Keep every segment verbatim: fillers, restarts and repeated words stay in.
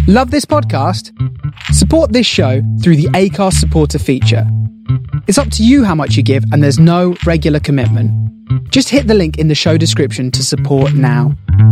Love this podcast? Support this show through the Acast supporter feature. It's up to you how much you give, and there's no regular commitment. Just hit the link in the show description to support now.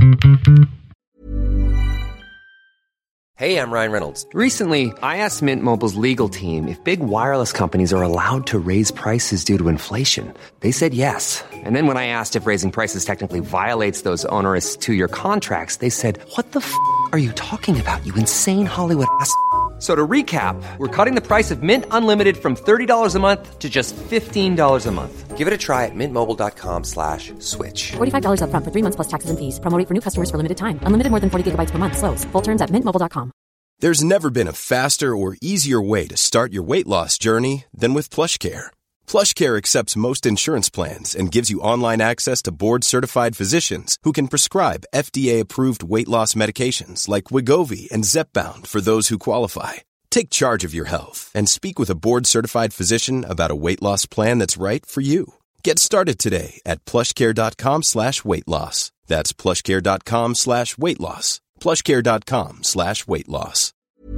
Hey, I'm Ryan Reynolds. Recently, I asked Mint Mobile's legal team if big wireless companies are allowed to raise prices due to inflation. They said yes. And then when I asked if raising prices technically violates those onerous two-year contracts, they said, what the f*** are you talking about, you insane Hollywood ass f- So to recap, we're cutting the price of Mint Unlimited from thirty dollars a month to just fifteen dollars a month. Give it a try at mintmobile.com slash switch. forty-five dollars up front for three months plus taxes and fees. Promo rate for new customers for limited time. Unlimited more than forty gigabytes per month. Slows full terms at mint mobile dot com. There's never been a faster or easier way to start your weight loss journey than with PlushCare. PlushCare accepts most insurance plans and gives you online access to board-certified physicians who can prescribe F D A-approved weight loss medications like Wegovy and Zepbound for those who qualify. Take charge of your health and speak with a board-certified physician about a weight loss plan that's right for you. Get started today at plushcare.com slash weight loss. That's plushcare.com slash weight loss. plushcare.com slash weight loss.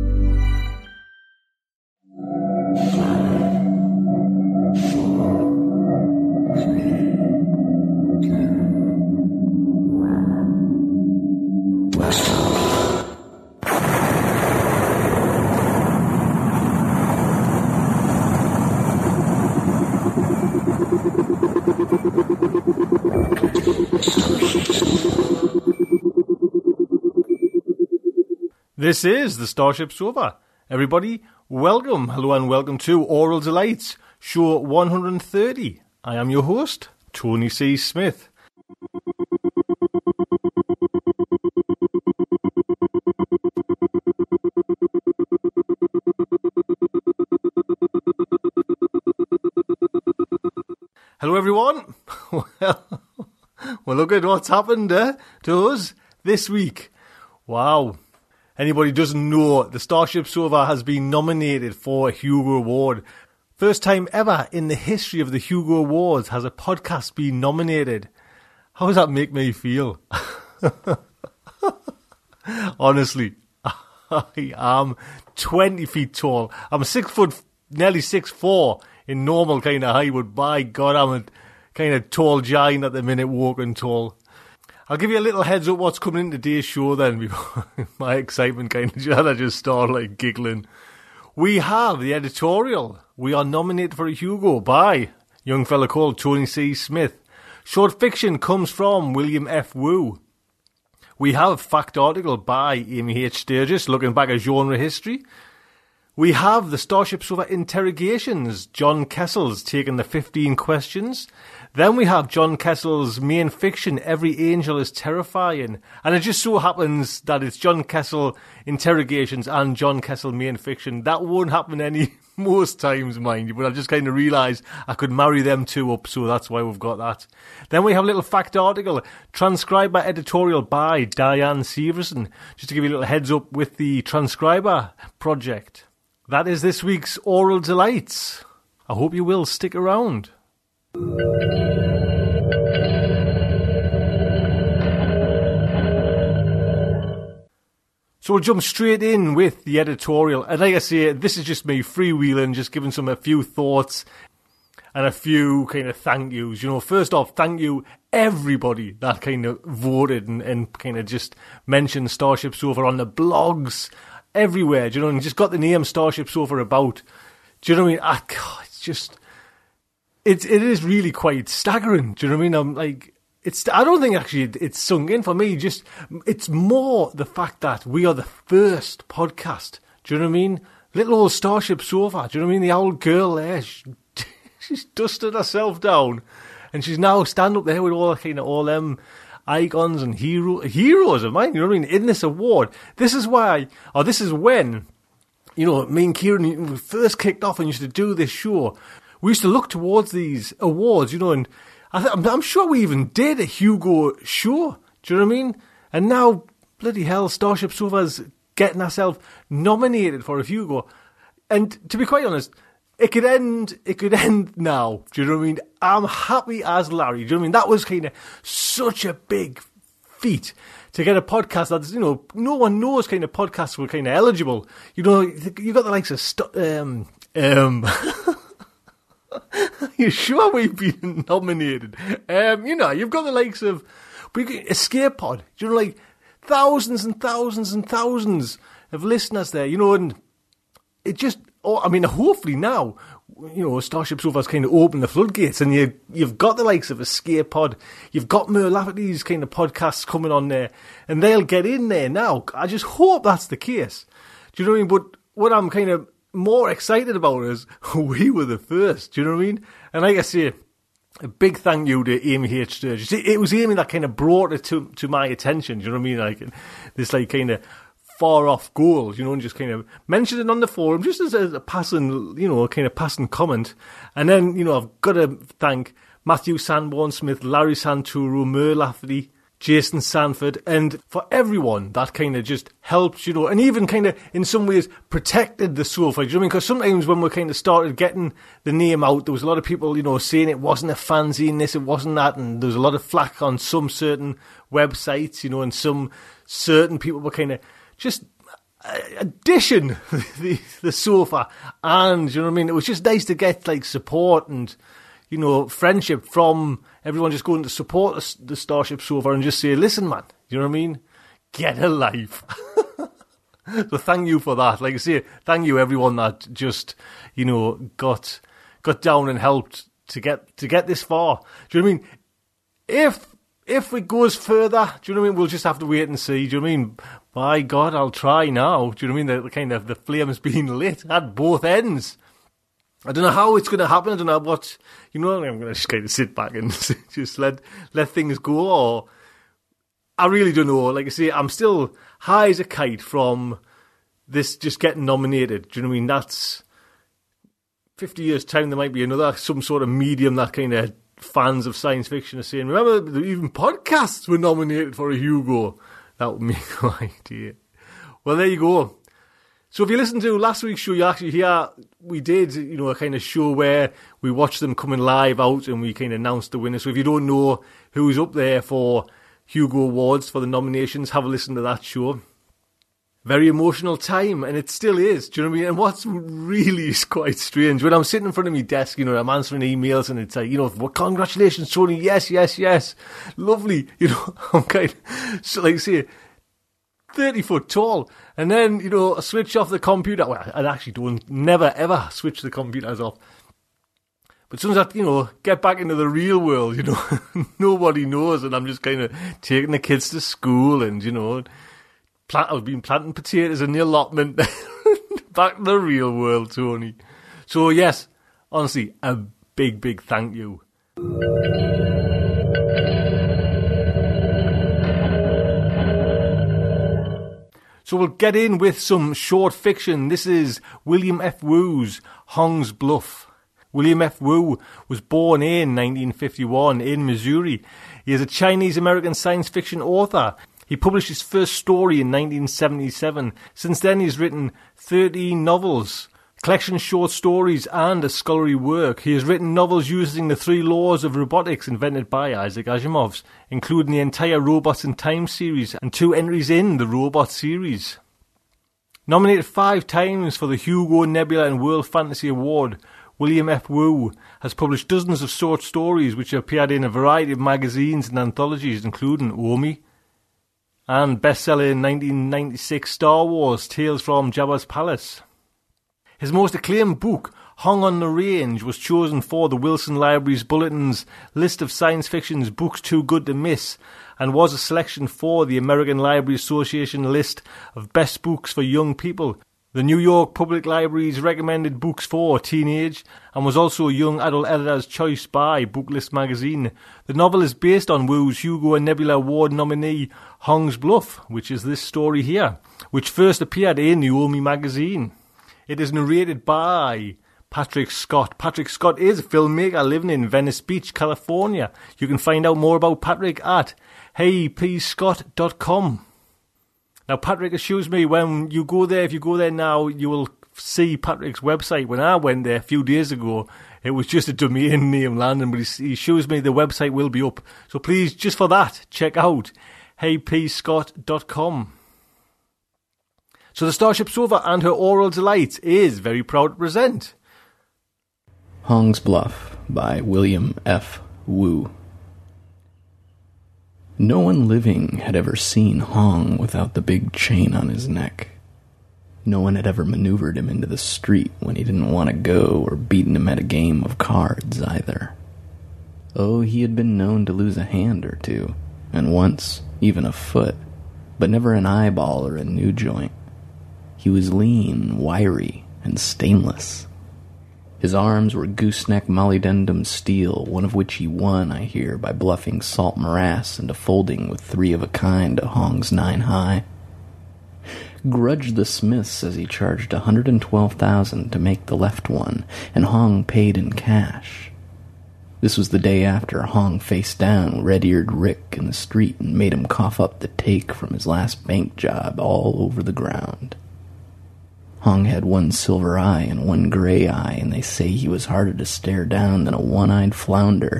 This is the Starship Sofa. Everybody, welcome, hello and welcome to Oral Delights, show one hundred thirty. I am your host, Tony C. Smith. Hello everyone. Well, well, look at what's happened eh, to us this week. Wow. Anybody doesn't know, the Starship Sofa has been nominated for a Hugo Award. First time ever in the history of the Hugo Awards has a podcast been nominated. How does that make me feel? Honestly, I am twenty feet tall. I'm six foot, nearly six four in normal kind of height, but by God, I'm a kind of tall giant at the minute, walking tall. I'll give you a little heads up what's coming in today's show then, before my excitement kind of I just start like giggling. We have the editorial. We are nominated for a Hugo by a young fella called Tony C. Smith. Short fiction comes from William F. Wu. We have fact article by Amy H. Sturgis, looking back at genre history. We have the Starship Sofa interrogations. John Kessel's taking the fifteen questions. Then we have John Kessel's main fiction, Every Angel is Terrifying. And it just so happens that it's John Kessel interrogations and John Kessel main fiction. That won't happen any most times, mind you, but I just kind of realised I could marry them two up, so that's why we've got that. Then we have a little fact article, transcriber editorial by Diane Severson. Just to give you a little heads up with the transcriber project. That is this week's Oral Delights. I hope you will stick around. So we'll jump straight in with the editorial. And like I say, this is just me freewheeling, just giving some a few thoughts and a few kind of thank yous. You know, first off, thank you everybody that kind of voted and, and kind of just mentioned Starship Sofa on the blogs everywhere. Do you know, and just got the name Starship Sofa about. Do you know what I mean? I, God, it's just... It, it is really quite staggering. Do you know what I mean? I'm like, it's. I don't think actually it's sunk in for me. Just it's more the fact that we are the first podcast. Do you know what I mean? Little old Starship Sofa. Do you know what I mean? The old girl there, she, she's dusted herself down, and she's now standing up there with all kind of all them icons and hero heroes of mine. You know what I mean? In this award, this is why, or this is when, you know, me and Kieran we first kicked off and used to do this show. We used to look towards these awards, you know, and I th- I'm, I'm sure we even did a Hugo show. Do you know what I mean? And now, bloody hell, Starship Sofa's getting herself nominated for a Hugo. And to be quite honest, it could end. It could end now. Do you know what I mean? I'm happy as Larry. Do you know what I mean? That was kind of such a big feat to get a podcast that's, you know, no one knows kind of podcasts were kind of eligible. You know, you got the likes of, st- um, um, you sure we've been nominated? Um, you know, you've got the likes of Escape Pod. You know, like thousands and thousands and thousands of listeners there, you know, and it just, oh, I mean, hopefully now, you know, Starship Sofa's kind of opened the floodgates, and you, you've got the likes of Escape Pod, you've got Mer Lafferty's kind of podcasts coming on there, and they'll get in there now. I just hope that's the case. Do you know what I mean? But what I'm kind of more excited about is we were the first. Do you know what I mean? And like I say, a big thank you to Amy H. Sturgis. It was Amy that kind of brought it to to my attention. Do you know what I mean? Like this, like kind of far off goals, you know, and just kind of mentioned it on the forum, just as a, a passing, you know, kind of passing comment. And then, you know, I've got to thank Matthew Sanborn Smith, Larry Santoro, Mer Lafferty, Jason Sanford, and for everyone that kind of just helped, you know, and even kind of in some ways protected the sofa. Do you know what I mean? Because sometimes when we kind of started getting the name out, there was a lot of people, you know, saying it wasn't a fanzine, this, it wasn't that, and there was a lot of flack on some certain websites, you know, and some certain people were kind of just addition the, the sofa, and you know what I mean, it was just nice to get like support and, you know, friendship from everyone just going to support the, the Starship Sofa and just say, listen man, you know what I mean, get a life. So thank you for that. Like I say, thank you everyone that just, you know, got got down and helped to get to get this far. Do you know what I mean? If if it goes further, do you know what I mean, we'll just have to wait and see. Do you know what I mean? By God, I'll try now. Do you know what I mean? The, the kind of the flame's being lit at both ends. I don't know how it's going to happen. I don't know what, you know, I'm going to just kind of sit back and just let let things go. Or I really don't know. Like I say, I'm still high as a kite from this just getting nominated. Do you know what I mean? That's fifty years' time. There might be another, some sort of medium that kind of fans of science fiction are saying, remember, even podcasts were nominated for a Hugo. That would make no idea. Well, there you go. So if you listen to last week's show, you actually hear we did, you know, a kind of show where we watched them coming live out and we kind of announced the winner. So if you don't know who's up there for Hugo Awards for the nominations, have a listen to that show. Very emotional time, and it still is. Do you know what I mean? And what's really is quite strange, when I'm sitting in front of my desk, you know, I'm answering emails, and it's like, you know, well, congratulations, Tony, yes, yes, yes, lovely, you know, I'm kind of, so like, say, thirty foot tall, and then, you know, I switch off the computer. Well, I actually don't, never, ever switch the computers off. But as soon as I, you know, get back into the real world, you know, nobody knows, and I'm just kind of taking the kids to school, and, you know, Plant, I've been planting potatoes in the allotment. Back to the real world, Tony. So, yes, honestly, a big, big thank you. So we'll get in with some short fiction. This is William F. Wu's Hong's Bluff. William F. Wu was born in nineteen fifty-one in Missouri. He is a Chinese-American science fiction author. He published his first story in nineteen seventy-seven. Since then, he's written thirteen novels, a collection of short stories, and a scholarly work. He has written novels using the three laws of robotics invented by Isaac Asimov, including the entire Robots in Time series and two entries in the Robot series. Nominated five times for the Hugo, Nebula, and World Fantasy Award, William F. Wu has published dozens of short stories which have appeared in a variety of magazines and anthologies, including Omi, and bestseller in nineteen ninety-six Star Wars, Tales from Jabba's Palace. His most acclaimed book, Hong on the Range, was chosen for the Wilson Library's Bulletin's list of science fiction's books too good to miss, and was a selection for the American Library Association list of best books for young people, the New York Public Library's recommended books for teenage, and was also a young adult editor's choice by Booklist magazine. The novel is based on Wu's Hugo and Nebula Award nominee Hong's Bluff, which is this story here, which first appeared in the Omi magazine. It is narrated by Patrick Scott. Patrick Scott is a filmmaker living in Venice Beach, California. You can find out more about Patrick at hey p scott dot com. Now, Patrick assures me when you go there, if you go there now, you will see Patrick's website. When I went there a few days ago, it was just a domain name landing, but he shows me the website will be up. So please, just for that, check out hey p scott dot com. So the Starship Sova and her Oral Delight is very proud to present Hong's Bluff by William F. Wu. No one living had ever seen Hong without the big chain on his neck. No one had ever maneuvered him into the street when he didn't want to go, or beaten him at a game of cards either. Oh, he had been known to lose a hand or two, and once even a foot, but never an eyeball or a new joint. He was lean, wiry, and stainless. His arms were gooseneck molybdenum steel, one of which he won, I hear, by bluffing salt morass into folding with three of a kind to Hong's nine high. Grudge the Smith says he charged one hundred twelve thousand dollars to make the left one, and Hong paid in cash. This was the day after Hong faced down red-eared Rick in the street and made him cough up the take from his last bank job all over the ground. Hong had one silver eye and one gray eye, and they say he was harder to stare down than a one-eyed flounder.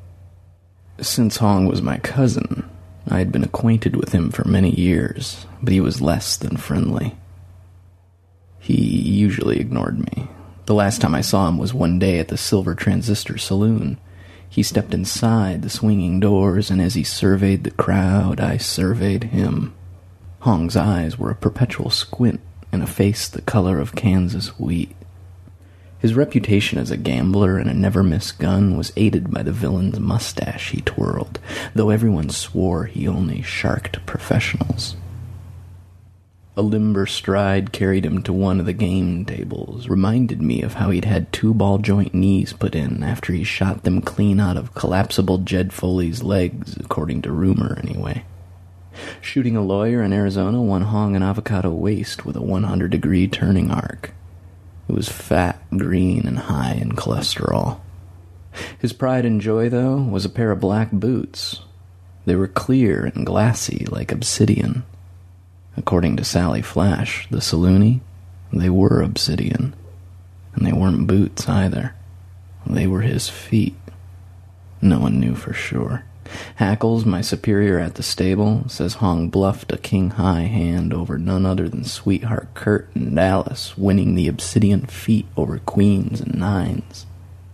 Since Hong was my cousin, I had been acquainted with him for many years, but he was less than friendly. He usually ignored me. The last time I saw him was one day at the Silver Transistor Saloon. He stepped inside the swinging doors, and as he surveyed the crowd, I surveyed him. Hong's eyes were a perpetual squint, and a face the color of Kansas wheat. His reputation as a gambler and a never-miss gun was aided by the villain's mustache he twirled, though everyone swore he only sharked professionals. A limber stride carried him to one of the game tables, reminded me of how he'd had two ball-joint knees put in after he shot them clean out of collapsible Jed Foley's legs, according to rumor anyway. Shooting a lawyer in Arizona won Hong an avocado waist with a one hundred degree turning arc. It was fat, green, and high in cholesterol. His pride and joy, though, was a pair of black boots. They were clear and glassy like obsidian. According to Sally Flash, the saloonie, they were obsidian. And they weren't boots either. They were his feet. No one knew for sure. Hackles, my superior at the stable, says Hong bluffed a king-high hand over none other than Sweetheart Kurt in Dallas, winning the obsidian feat over queens and nines.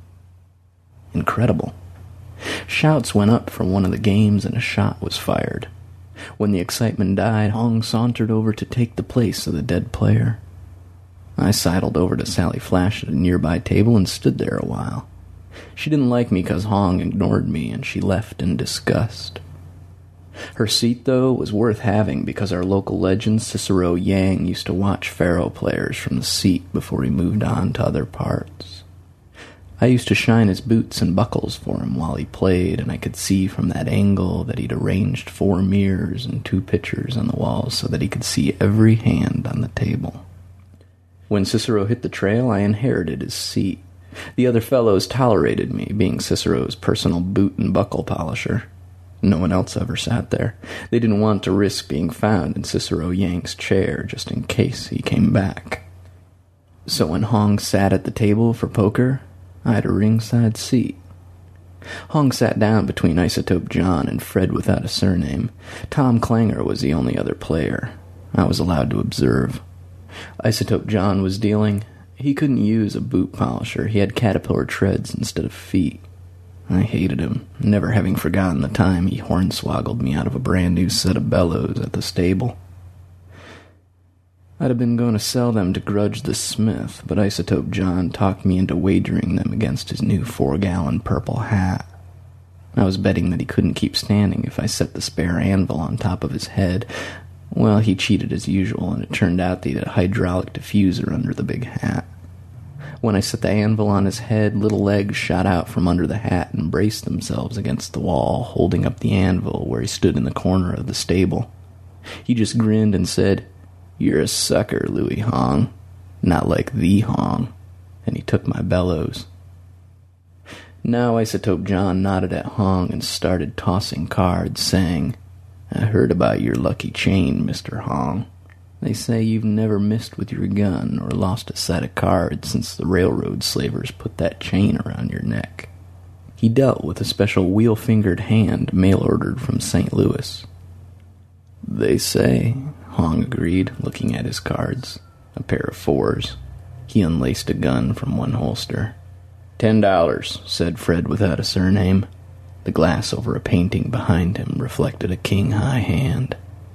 Incredible. Shouts went up from one of the games and a shot was fired. When the excitement died, Hong sauntered over to take the place of the dead player. I sidled over to Sally Flash at a nearby table and stood there a while. She didn't like me because Hong ignored me, and she left in disgust. Her seat, though, was worth having because our local legend Cicero Yang used to watch faro players from the seat before he moved on to other parts. I used to shine his boots and buckles for him while he played, and I could see from that angle that he'd arranged four mirrors and two pictures on the walls so that he could see every hand on the table. When Cicero hit the trail, I inherited his seat. The other fellows tolerated me, being Cicero's personal boot and buckle polisher. No one else ever sat there. They didn't want to risk being found in Cicero Yang's chair just in case he came back. So when Hong sat at the table for poker, I had a ringside seat. Hong sat down between Isotope John and Fred without a surname. Tom Clanger was the only other player. I was allowed to observe. Isotope John was dealing. He couldn't use a boot polisher. He had caterpillar treads instead of feet. I hated him, never having forgotten the time he hornswoggled me out of a brand new set of bellows at the stable. I'd have been going to sell them to Grudge the Smith, but Isotope John talked me into wagering them against his new four-gallon purple hat. I was betting that he couldn't keep standing if I set the spare anvil on top of his head. Well, he cheated as usual, and it turned out that he had a hydraulic diffuser under the big hat. When I set the anvil on his head, little legs shot out from under the hat and braced themselves against the wall, holding up the anvil where he stood in the corner of the stable. He just grinned and said, "You're a sucker, Louis Hong. Not like the Hong." And he took my bellows. Now Isotope John nodded at Hong and started tossing cards, saying, "I heard about your lucky chain, Mister Hong. They say you've never missed with your gun or lost a set of cards since the railroad slavers put that chain around your neck." He dealt with a special wheel-fingered hand mail-ordered from Saint Louis. They say, Hong agreed, looking at his cards. A pair of fours. He unlaced a gun from one holster. Ten dollars, said Fred without a surname. The glass over a painting behind him reflected a king-high hand.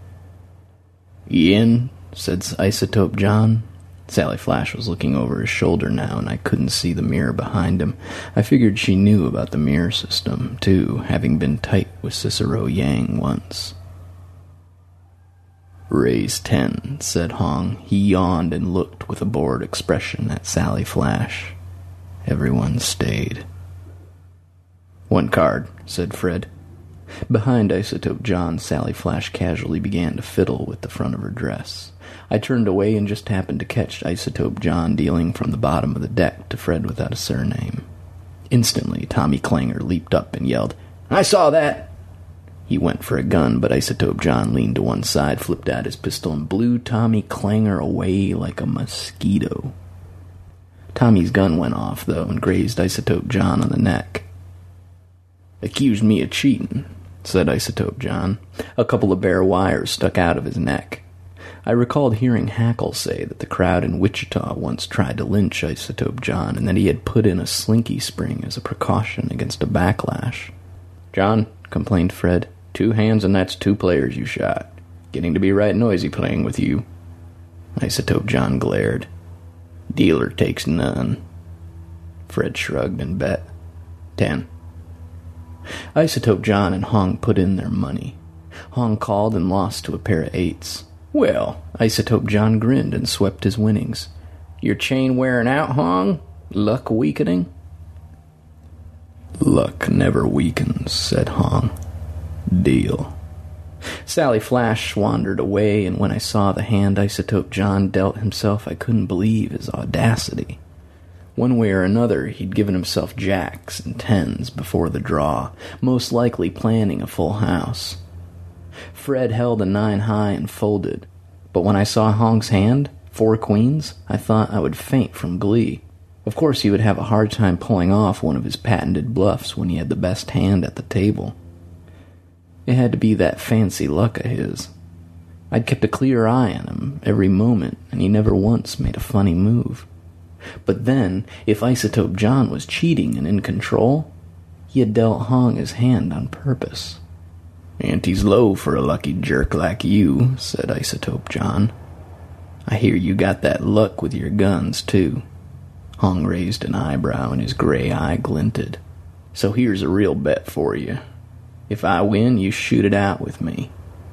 Yin, said Isotope John. Sally Flash was looking over his shoulder now, and I couldn't see the mirror behind him. I figured she knew about the mirror system, too, having been tight with Cicero Yang once. Raise ten, said Hong. He yawned and looked with a bored expression at Sally Flash. Everyone stayed. One card, said Fred. Behind Isotope John, Sally Flash casually began to fiddle with the front of her dress. I turned away and just happened to catch Isotope John dealing from the bottom of the deck to Fred without a surname. Instantly, Tommy Klanger leaped up and yelled, I saw that! He went for a gun, but Isotope John leaned to one side, flipped out his pistol, and blew Tommy Klanger away like a mosquito. Tommy's gun went off, though, and grazed Isotope John on the neck. Accused me of cheating, said Isotope John. A couple of bare wires stuck out of his neck. I recalled hearing Hackle say that the crowd in Wichita once tried to lynch Isotope John, and that he had put in a slinky spring as a precaution against a backlash. John, complained Fred, two hands and that's two players you shot. Getting to be right noisy playing with you. Isotope John glared. Dealer takes none. Fred shrugged and bet. Ten. Isotope John and Hong put in their money. Hong called and lost to a pair of eights. Well, Isotope John grinned and swept his winnings. Your chain wearing out, Hong? Luck weakening? Luck never weakens, said Hong. Deal. Sally Flash wandered away, and when I saw the hand Isotope John dealt himself, I couldn't believe his audacity. One way or another, he'd given himself jacks and tens before the draw, most likely planning a full house. Fred held a nine high and folded, but when I saw Hong's hand, four queens, I thought I would faint from glee. Of course he would have a hard time pulling off one of his patented bluffs when he had the best hand at the table. It had to be that fancy luck of his. I'd kept a clear eye on him every moment, and he never once made a funny move. But then, if Isotope John was cheating and in control, he had dealt Hong his hand on purpose. Ante's low for a lucky jerk like you, said Isotope John. I hear you got that luck with your guns, too. Hong raised an eyebrow and his gray eye glinted. So here's a real bet for you. If I win, you shoot it out with me.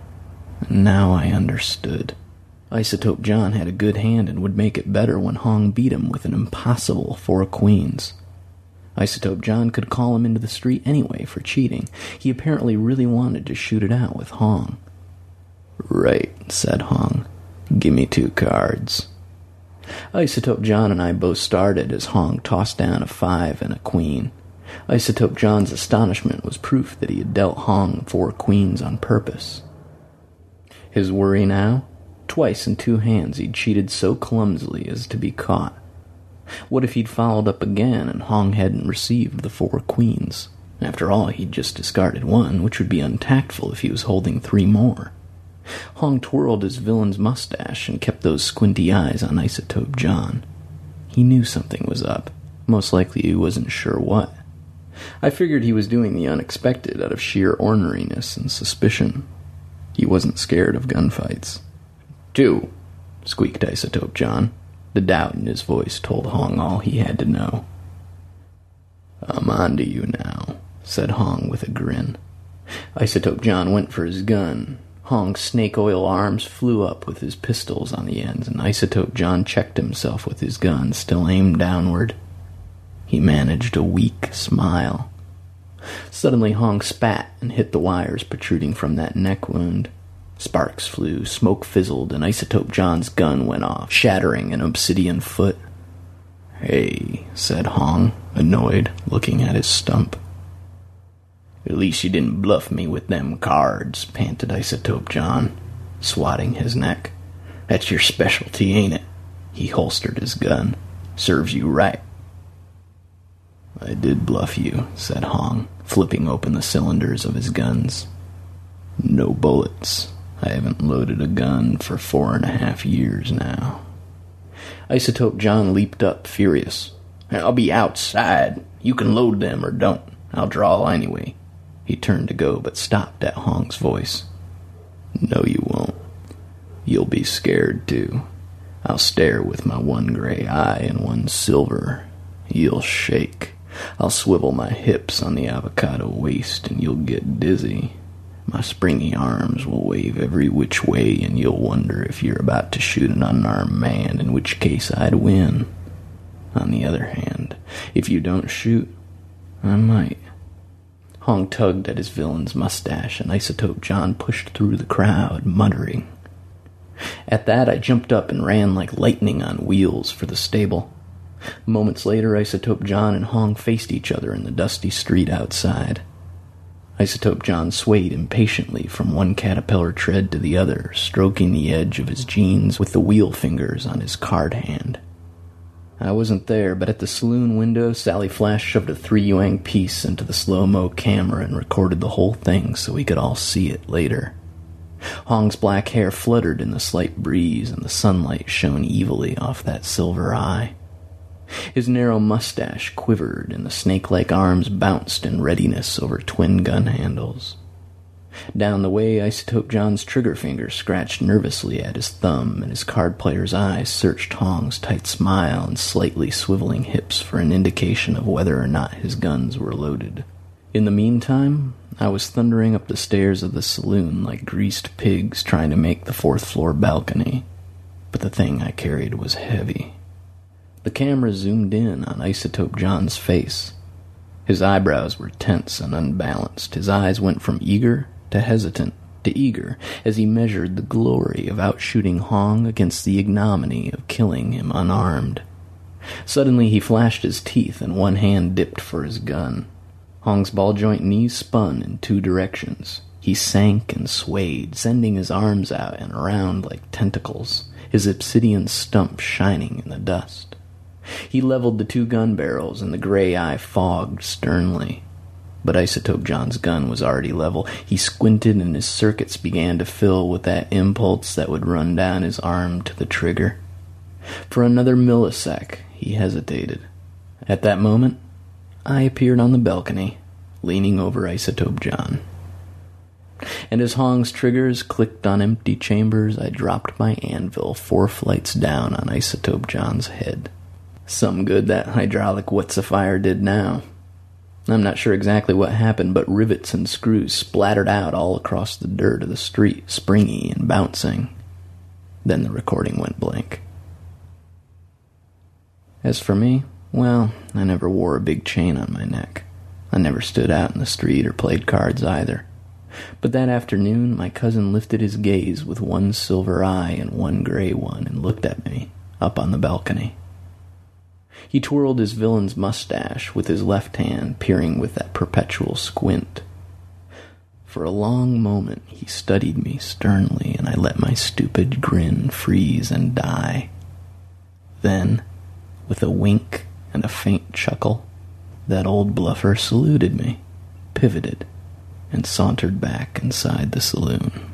And now I understood. Isotope John had a good hand and would make it better when Hong beat him with an impossible four queens. Isotope John could call him into the street anyway for cheating. He apparently really wanted to shoot it out with Hong. Right, said Hong. Give me two cards. Isotope John and I both started as Hong tossed down a five and a queen. Isotope John's astonishment was proof that he had dealt Hong four queens on purpose. His worry now? Twice in two hands he'd cheated so clumsily as to be caught. What if he'd followed up again and Hong hadn't received the four queens? After all, he'd just discarded one, which would be untactful if he was holding three more. Hong twirled his villain's mustache and kept those squinty eyes on Isotope John. He knew something was up. Most likely he wasn't sure what. I figured he was doing the unexpected out of sheer orneriness and suspicion. He wasn't scared of gunfights. Two, squeaked Isotope John. The doubt in his voice told Hong all he had to know. I'm on to you now, said Hong with a grin. Isotope John went for his gun. Hong's snake-oil arms flew up with his pistols on the ends, and Isotope John checked himself with his gun, still aimed downward. He managed a weak smile. Suddenly Hong spat and hit the wires protruding from that neck wound. Sparks flew, smoke fizzled, and Isotope John's gun went off, shattering an obsidian foot. Hey, said Hong, annoyed, looking at his stump. At least you didn't bluff me with them cards, panted Isotope John, swatting his neck. That's your specialty, ain't it? He holstered his gun. Serves you right. I did bluff you, said Hong, flipping open the cylinders of his guns. No bullets. I haven't loaded a gun for four and a half years now. Isotope John leaped up, furious. I'll be outside. You can load them or don't. I'll draw anyway. He turned to go, but stopped at Hong's voice. No, you won't. You'll be scared, too. I'll stare with my one gray eye and one silver. You'll shake. I'll swivel my hips on the avocado waist, and you'll get dizzy. My springy arms will wave every which way, and you'll wonder if you're about to shoot an unarmed man, in which case I'd win. On the other hand, if you don't shoot, I might. Hong tugged at his villain's mustache, and Isotope John pushed through the crowd, muttering. At that, I jumped up and ran like lightning on wheels for the stable. Moments later, Isotope John and Hong faced each other in the dusty street outside. Isotope John swayed impatiently from one caterpillar tread to the other, stroking the edge of his jeans with the wheel fingers on his card hand. I wasn't there, but at the saloon window, Sally Flash shoved a three-yuan piece into the slow-mo camera and recorded the whole thing so we could all see it later. Hong's black hair fluttered in the slight breeze, and the sunlight shone evilly off that silver eye. His narrow mustache quivered, and the snake-like arms bounced in readiness over twin gun handles. Down the way, Isotope John's trigger finger scratched nervously at his thumb, and his card player's eyes searched Hong's tight smile and slightly swiveling hips for an indication of whether or not his guns were loaded. In the meantime, I was thundering up the stairs of the saloon like greased pigs trying to make the fourth-floor balcony, but the thing I carried was heavy. The camera zoomed in on Isotope John's face. His eyebrows were tense and unbalanced. His eyes went from eager to hesitant to eager as he measured the glory of outshooting Hong against the ignominy of killing him unarmed. Suddenly he flashed his teeth and one hand dipped for his gun. Hong's ball-joint knees spun in two directions. He sank and swayed, sending his arms out and around like tentacles, his obsidian stump shining in the dust. He leveled the two gun barrels, and the gray eye fogged sternly. But Isotope John's gun was already level. He squinted, and his circuits began to fill with that impulse that would run down his arm to the trigger. For another millisec, he hesitated. At that moment, I appeared on the balcony, leaning over Isotope John. And as Hong's triggers clicked on empty chambers, I dropped my anvil four flights down on Isotope John's head. Some good that hydraulic what's-a-fire did now. I'm not sure exactly what happened, but rivets and screws splattered out all across the dirt of the street, springy and bouncing. Then the recording went blank. As for me, well, I never wore a big chain on my neck. I never stood out in the street or played cards either. But that afternoon, my cousin lifted his gaze with one silver eye and one gray one and looked at me, up on the balcony. He twirled his villain's mustache with his left hand, peering with that perpetual squint. For a long moment he studied me sternly, and I let my stupid grin freeze and die. Then, with a wink and a faint chuckle, that old bluffer saluted me, pivoted, and sauntered back inside the saloon.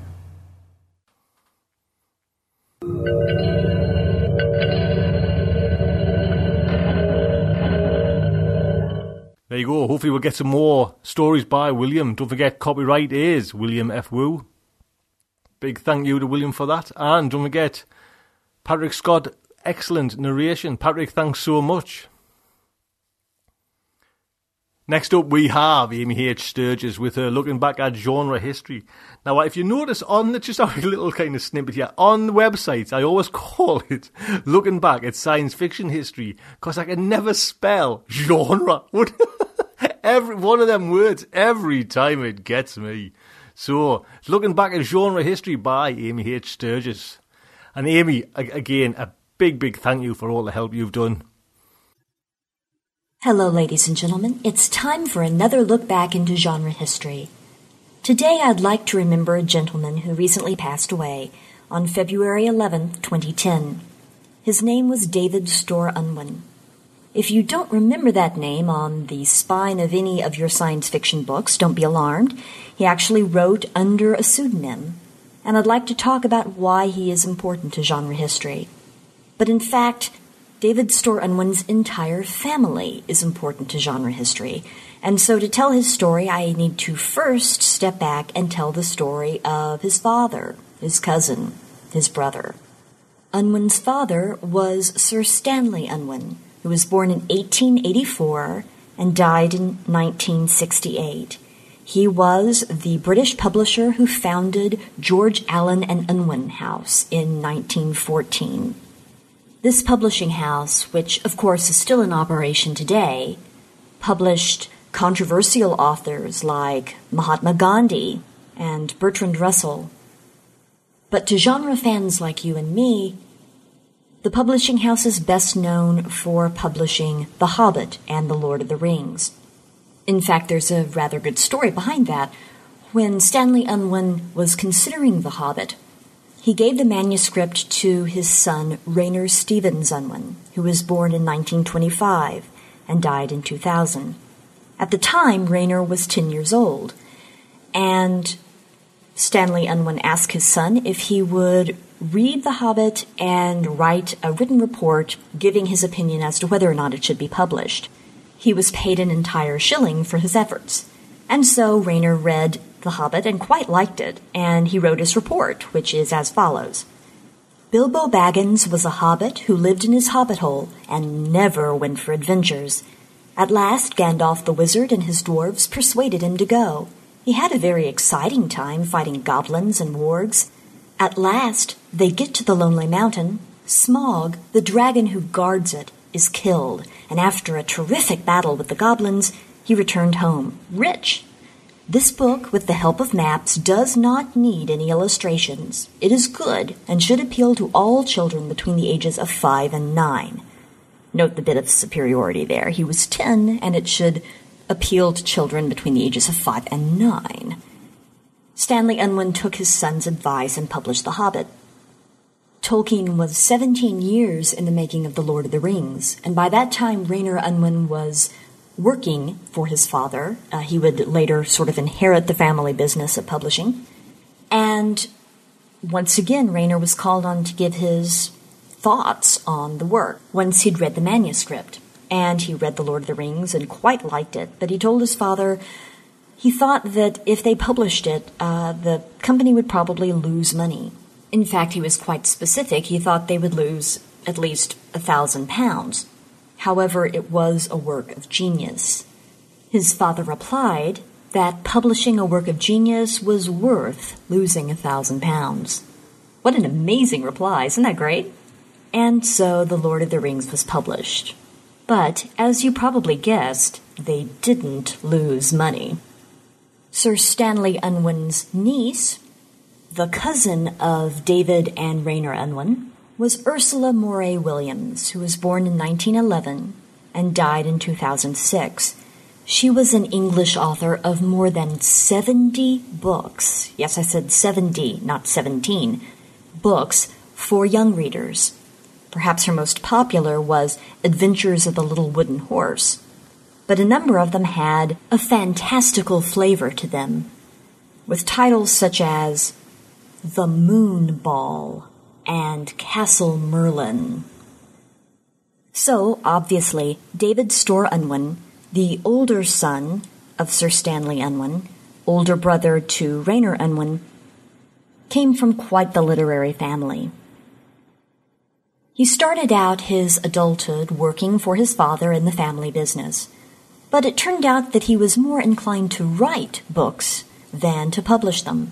There you go. Hopefully we'll get some more stories by William. Don't forget, copyright is William F. Wu. Big thank you to William for that. And don't forget, Patrick Scott, excellent narration. Patrick, thanks so much. Next up we have Amy H. Sturgis with her looking back at genre history. Now if you notice on the, just a little kind of snippet here, on the website I always call it looking back at science fiction history because I can never spell genre. Every one of them words, every time it gets me. So, looking back at genre history by Amy H. Sturgis. And Amy, again, a big, big thank you for all the help you've done. Hello, ladies and gentlemen. It's time for another look back into genre history. Today, I'd like to remember a gentleman who recently passed away on February eleventh, twenty ten. His name was David Storr Unwin. If you don't remember that name on the spine of any of your science fiction books, don't be alarmed. He actually wrote under a pseudonym, and I'd like to talk about why he is important to genre history. But in fact, David Storr Unwin's entire family is important to genre history, and so to tell his story, I need to first step back and tell the story of his father, his cousin, his brother. Unwin's father was Sir Stanley Unwin, who was born in eighteen eighty-four and died in nineteen sixty-eight. He was the British publisher who founded George Allen and Unwin House in nineteen fourteen. This publishing house, which of course is still in operation today, published controversial authors like Mahatma Gandhi and Bertrand Russell. But to genre fans like you and me, the publishing house is best known for publishing The Hobbit and The Lord of the Rings. In fact, there's a rather good story behind that. When Stanley Unwin was considering The Hobbit, he gave the manuscript to his son, Rayner Stevens Unwin, who was born in nineteen twenty-five and died in two thousand. At the time, Rayner was ten years old, and Stanley Unwin asked his son if he would read The Hobbit and write a written report giving his opinion as to whether or not it should be published. He was paid an entire shilling for his efforts. And so Rayner read The Hobbit and quite liked it, and he wrote his report, which is as follows. Bilbo Baggins was a hobbit who lived in his hobbit hole and never went for adventures. At last Gandalf the wizard and his dwarves persuaded him to go. He had a very exciting time fighting goblins and wargs. At last they get to the Lonely Mountain. Smaug, the dragon who guards it, is killed, and after a terrific battle with the goblins, he returned home, rich. This book, with the help of maps, does not need any illustrations. It is good and should appeal to all children between the ages of five and nine. Note the bit of superiority there. He was ten, and it should appeal to children between the ages of five and nine. Stanley Unwin took his son's advice and published The Hobbit. Tolkien was seventeen years in the making of The Lord of the Rings, and by that time Rayner Unwin was working for his father. Uh, he would later sort of inherit the family business of publishing. And once again, Rayner was called on to give his thoughts on the work once he'd read the manuscript. And he read The Lord of the Rings and quite liked it, but he told his father he thought that if they published it, uh, the company would probably lose money. In fact, he was quite specific. He thought they would lose at least a thousand pounds. However, it was a work of genius. His father replied that publishing a work of genius was worth losing a thousand pounds. What an amazing reply, isn't that great? And so The Lord of the Rings was published. But, as you probably guessed, they didn't lose money. Sir Stanley Unwin's niece, the cousin of David and Rayner Unwin, was Ursula Moray Williams, who was born in nineteen eleven and died in two thousand six. She was an English author of more than seventy books. Yes, I said seventy, not seventeen, books for young readers. Perhaps her most popular was Adventures of the Little Wooden Horse, but a number of them had a fantastical flavor to them, with titles such as The Moon Ball and Castle Merlin. So, obviously, David Storr Unwin, the older son of Sir Stanley Unwin, older brother to Rayner Unwin, came from quite the literary family. He started out his adulthood working for his father in the family business, but it turned out that he was more inclined to write books than to publish them.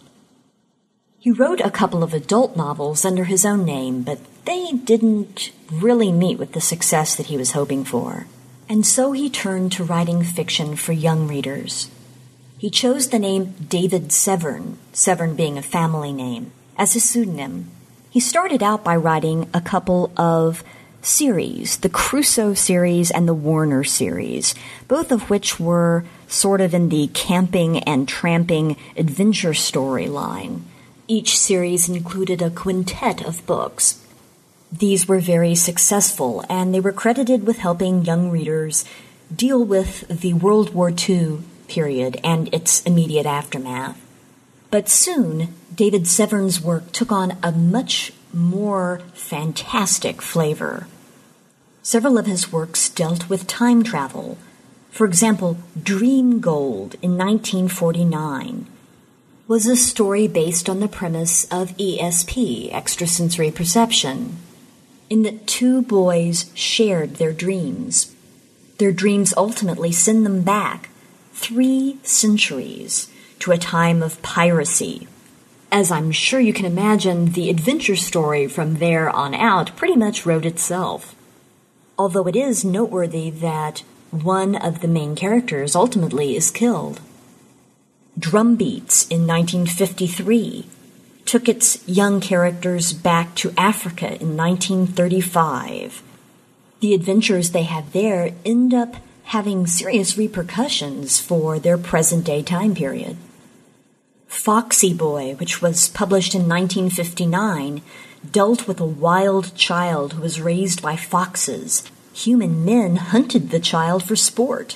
He wrote a couple of adult novels under his own name, but they didn't really meet with the success that he was hoping for. And so he turned to writing fiction for young readers. He chose the name David Severn, Severn being a family name, as his pseudonym. He started out by writing a couple of series, the Crusoe series and the Warner series, both of which were sort of in the camping and tramping adventure storyline. Each series included a quintet of books. These were very successful, and they were credited with helping young readers deal with the World War Two period and its immediate aftermath. But soon, David Severn's work took on a much more fantastic flavor. Several of his works dealt with time travel. For example, Dream Gold in nineteen forty-nine was a story based on the premise of E S P, extrasensory perception, in that two boys shared their dreams. Their dreams ultimately send them back three centuries to a time of piracy. As I'm sure you can imagine, the adventure story from there on out pretty much wrote itself. Although it is noteworthy that one of the main characters ultimately is killed. Drumbeats in nineteen fifty-three took its young characters back to Africa in nineteen thirty-five. The adventures they have there end up having serious repercussions for their present-day time period. Foxy Boy, which was published in nineteen fifty-nine, dealt with a wild child who was raised by foxes. Human men hunted the child for sport.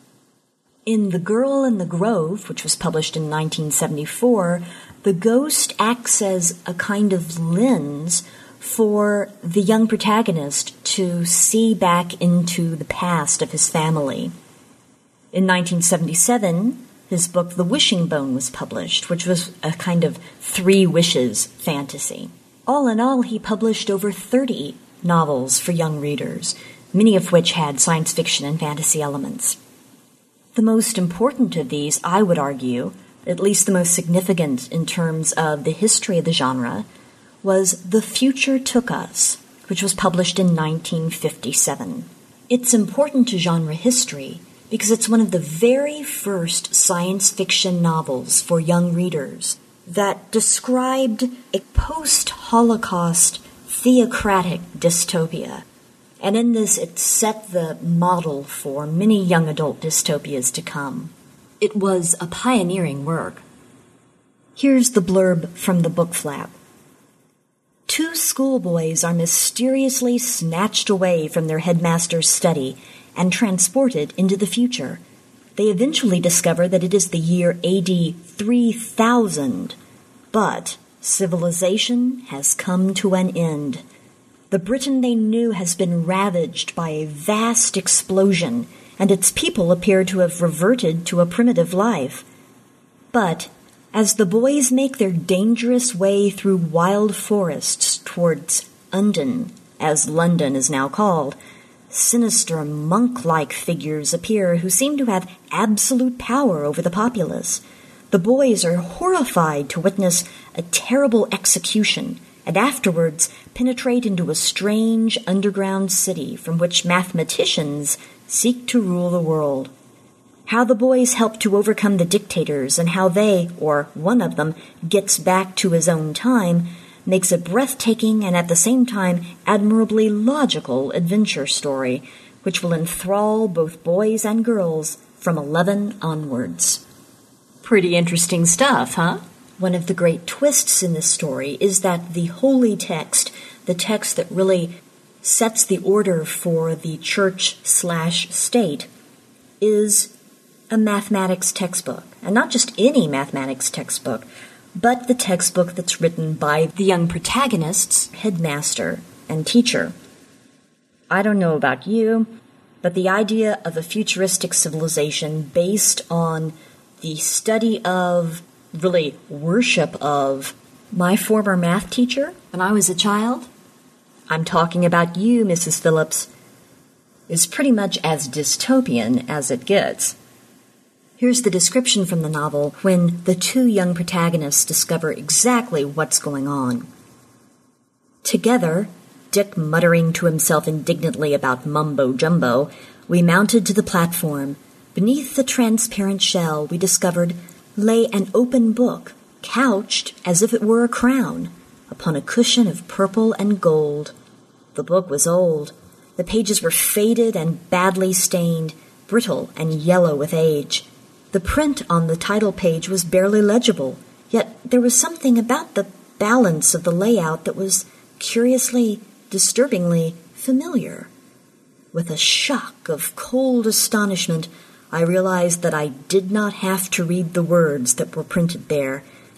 In The Girl in the Grove, which was published in nineteen seventy-four, the ghost acts as a kind of lens for the young protagonist to see back into the past of his family. In nineteen seventy-seven, his book The Wishing Bone was published, which was a kind of three wishes fantasy. All in all, he published over thirty novels for young readers, many of which had science fiction and fantasy elements. The most important of these, I would argue, at least the most significant in terms of the history of the genre, was The Future Took Us, which was published in nineteen fifty-seven. It's important to genre history because it's one of the very first science fiction novels for young readers that described a post-Holocaust theocratic dystopia. And in this, it set the model for many young adult dystopias to come. It was a pioneering work. Here's the blurb from the book flap. Two schoolboys are mysteriously snatched away from their headmaster's study and transported into the future. They eventually discover that it is the year A D three thousand, but civilization has come to an end. The Britain they knew has been ravaged by a vast explosion, and its people appear to have reverted to a primitive life. But as the boys make their dangerous way through wild forests towards Undon, as London is now called, sinister monk-like figures appear who seem to have absolute power over the populace. The boys are horrified to witness a terrible execution, and afterwards penetrate into a strange underground city from which mathematicians seek to rule the world. How the boys help to overcome the dictators and how they, or one of them, gets back to his own time makes a breathtaking and at the same time admirably logical adventure story which will enthrall both boys and girls from eleven onwards. Pretty interesting stuff, huh? One of the great twists in this story is that the holy text, the text that really sets the order for the church slash state, is a mathematics textbook. And not just any mathematics textbook, but the textbook that's written by the young protagonist's headmaster and teacher. I don't know about you, but the idea of a futuristic civilization based on the study of, really worship of, my former math teacher when I was a child, I'm talking about you, Missus Phillips, is pretty much as dystopian as it gets. Here's the description from the novel when the two young protagonists discover exactly what's going on. Together, Dick muttering to himself indignantly about mumbo-jumbo, we mounted to the platform. Beneath the transparent shell, we discovered lay an open book, couched as if it were a crown, upon a cushion of purple and gold. The book was old. The pages were faded and badly stained, brittle and yellow with age. The print on the title page was barely legible, yet there was something about the balance of the layout that was curiously, disturbingly familiar. With a shock of cold astonishment, I realized that I did not have to read the words that were printed there.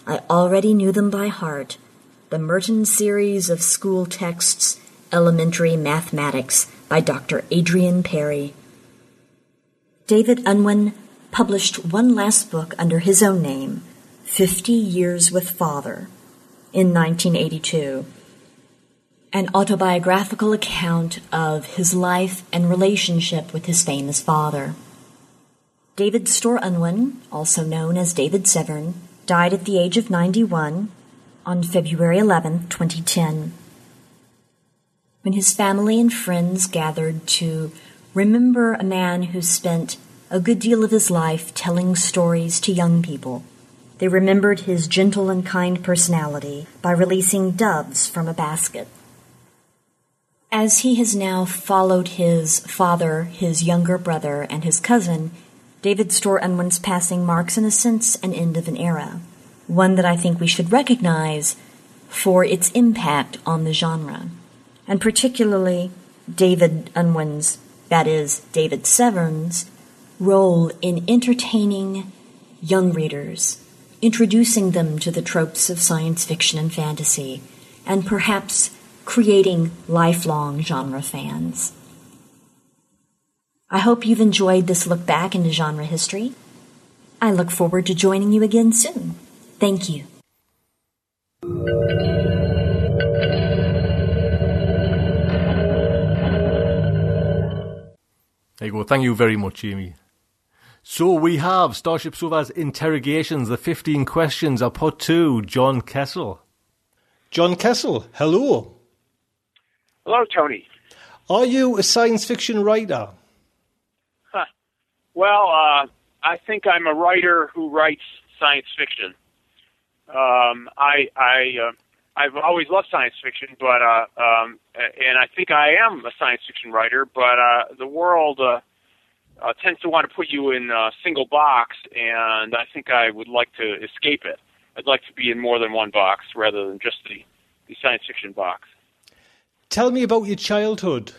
I already knew them by heart. The Merton series of school texts, Elementary Mathematics, by Doctor Adrian Perry. David Unwin published one last book under his own name, Fifty Years with Father, in nineteen eighty-two. An autobiographical account of his life and relationship with his famous father. David Storr Unwin, also known as David Severn, died at the age of ninety-one on February eleventh, twenty ten. When his family and friends gathered to remember a man who spent a good deal of his life telling stories to young people, they remembered his gentle and kind personality by releasing doves from a basket. As he has now followed his father, his younger brother, and his cousin, David Storr Unwin's passing marks in a sense an end of an era, one that I think we should recognize for its impact on the genre, and particularly David Unwin's, that is, David Severn's, role in entertaining young readers, introducing them to the tropes of science fiction and fantasy, and perhaps creating lifelong genre fans. I hope you've enjoyed this look back into genre history. I look forward to joining you again soon. Thank you. There you go. Thank you very much, Jamie. So we have Starship Sofa's Interrogations, the fifteen questions are put to John Kessel. John Kessel, hello. Hello, Tony. Are you a science fiction writer? Huh. Well, uh, I think I'm a writer who writes science fiction. Um, I, I, uh, I've always loved science fiction, but uh, um, and I think I am a science fiction writer. But uh, the world uh, uh, tends to want to put you in a single box, and I think I would like to escape it. I'd like to be in more than one box rather than just the, the science fiction box. Tell me about your childhood.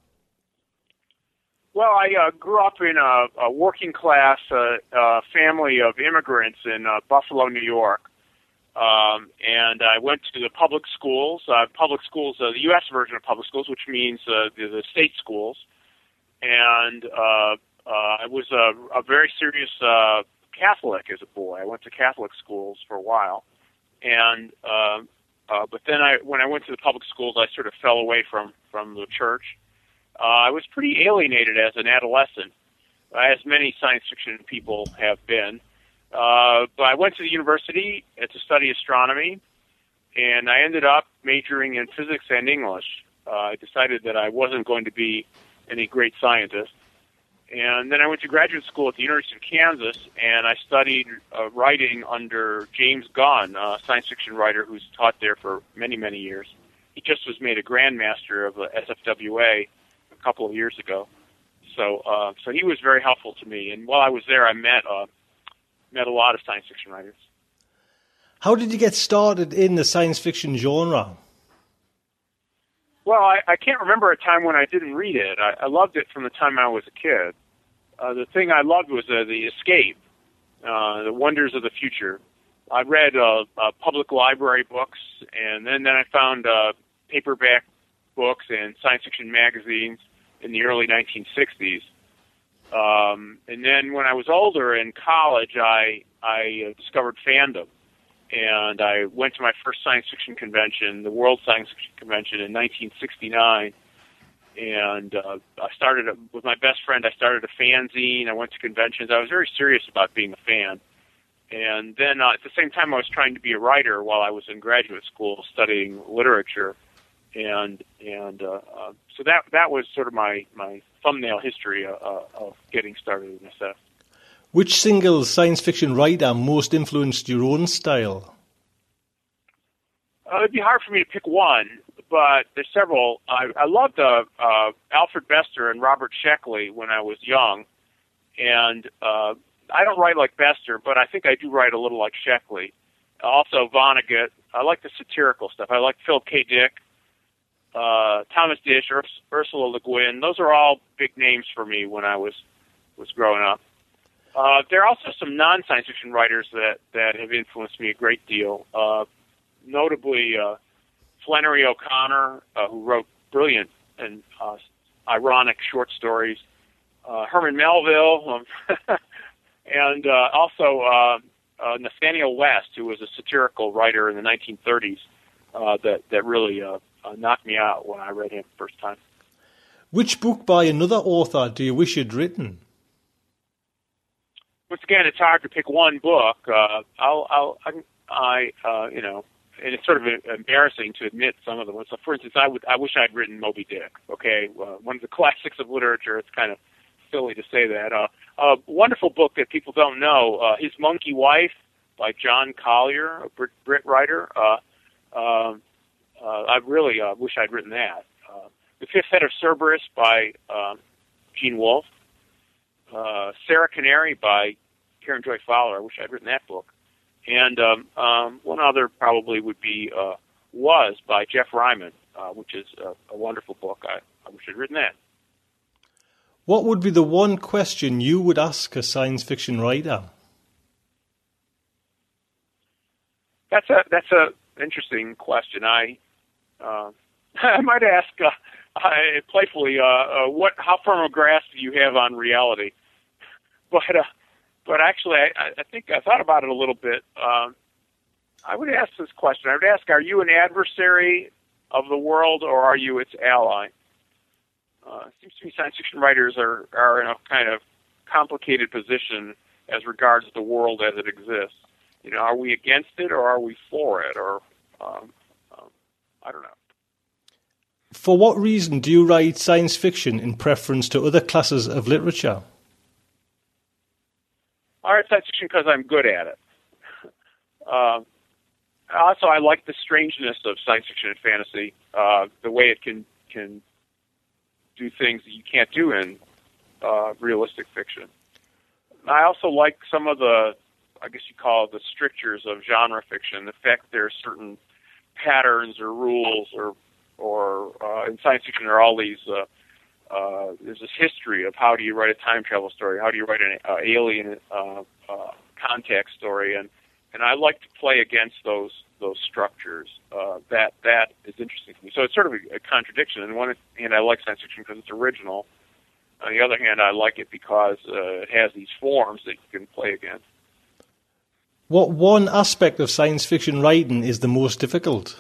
Well, I uh, grew up in a, a working-class uh, uh, family of immigrants in uh, Buffalo, New York. Um, and I went to the public schools, uh, public schools, uh, the U S version of public schools, which means uh, the, the state schools. And uh, uh, I was a, a very serious uh, Catholic as a boy. I went to Catholic schools for a while. And uh, uh, but then I, when I went to the public schools, I sort of fell away from, from the church. Uh, I was pretty alienated as an adolescent, as many science fiction people have been. Uh, but I went to the university to study astronomy, and I ended up majoring in physics and English. Uh, I decided that I wasn't going to be any great scientist. And then I went to graduate school at the University of Kansas, and I studied uh, writing under James Gunn, a science fiction writer who's taught there for many, many years. He just was made a grandmaster of the S F W A a couple of years ago. So uh, so he was very helpful to me. And while I was there, I met uh, met a lot of science fiction writers. How did you get started in the science fiction genre? Well, I, I can't remember a time when I didn't read it. I, I loved it from the time I was a kid. Uh, the thing I loved was uh, the escape, uh, the wonders of the future. I read uh, uh, public library books, and then, then I found uh, paperback books and science fiction magazines in the early nineteen sixties. Um, and then when I was older in college, I, I uh, discovered fandom. And I went to my first science fiction convention, the World Science Fiction Convention, in nineteen sixty-nine. And uh, I started, a, with my best friend, I started a fanzine. I went to conventions. I was very serious about being a fan. And then uh, at the same time, I was trying to be a writer while I was in graduate school studying literature. And and uh, uh, so that that was sort of my, my thumbnail history uh, uh, of getting started in S F. Which single science fiction writer most influenced your own style? Uh, it'd be hard for me to pick one, but there's several. I, I loved uh, uh, Alfred Bester and Robert Sheckley when I was young, and uh, I don't write like Bester, but I think I do write a little like Sheckley. Also Vonnegut. I like the satirical stuff. I like Philip K. Dick, uh, Thomas Disch, Urs- Ursula Le Guin. Those are all big names for me when I was was growing up. Uh, there are also some non-science fiction writers that, that have influenced me a great deal. Uh, notably, uh, Flannery O'Connor, uh, who wrote brilliant and uh, ironic short stories. Uh, Herman Melville, um, and uh, also uh, uh, Nathaniel West, who was a satirical writer in the nineteen thirties, uh, that that really uh, uh, knocked me out when I read him the first time. Which book by another author do you wish you'd written? Once again, it's hard to pick one book. Uh, I'll, I'll, I, I uh, you know, and it's sort of embarrassing to admit some of them. So, for instance, I would, I wish I'd written Moby Dick. Okay, uh, one of the classics of literature. It's kind of silly to say that. Uh, a wonderful book that people don't know, uh, His Monkey Wife by John Collier, a Brit, Brit writer. Uh, uh, uh, I really uh, wish I'd written that. Uh, The Fifth Head of Cerberus by um, Gene Wolfe. Uh, Sarah Canary by Karen Joy Fowler. I wish I'd written that book. And um, um, one other probably would be uh, Was by Jeff Ryman, uh, which is a, a wonderful book. I, I wish I'd written that. What would be the one question you would ask a science fiction writer? That's a that's a interesting question. I uh, I might ask uh, I, playfully, uh, uh, what how firm a grasp do you have on reality? But uh, but actually, I, I think I thought about it a little bit. Um, I would ask this question. I would ask: are you an adversary of the world, or are you its ally? Uh, it seems to me science fiction writers are, are in a kind of complicated position as regards the world as it exists. You know, are we against it or are we for it? Or um, um, I don't know. For what reason do you write science fiction in preference to other classes of literature? I write science fiction because I'm good at it. Uh, also, I like the strangeness of science fiction and fantasy, uh, the way it can can do things that you can't do in uh, realistic fiction. I also like some of the, I guess you call it the strictures of genre fiction, the fact that there are certain patterns or rules, or or uh, in science fiction there are all these, uh, uh, there's this history of how do you write a time travel story, how do you write an uh, alien uh, uh, contact story, and, and I like to play against those those structures. Uh, that that is interesting to me. So it's sort of a, a contradiction. On one hand, I like science fiction because it's original. On the other hand, I like it because uh, it has these forms that you can play against. What one aspect of science fiction writing is the most difficult?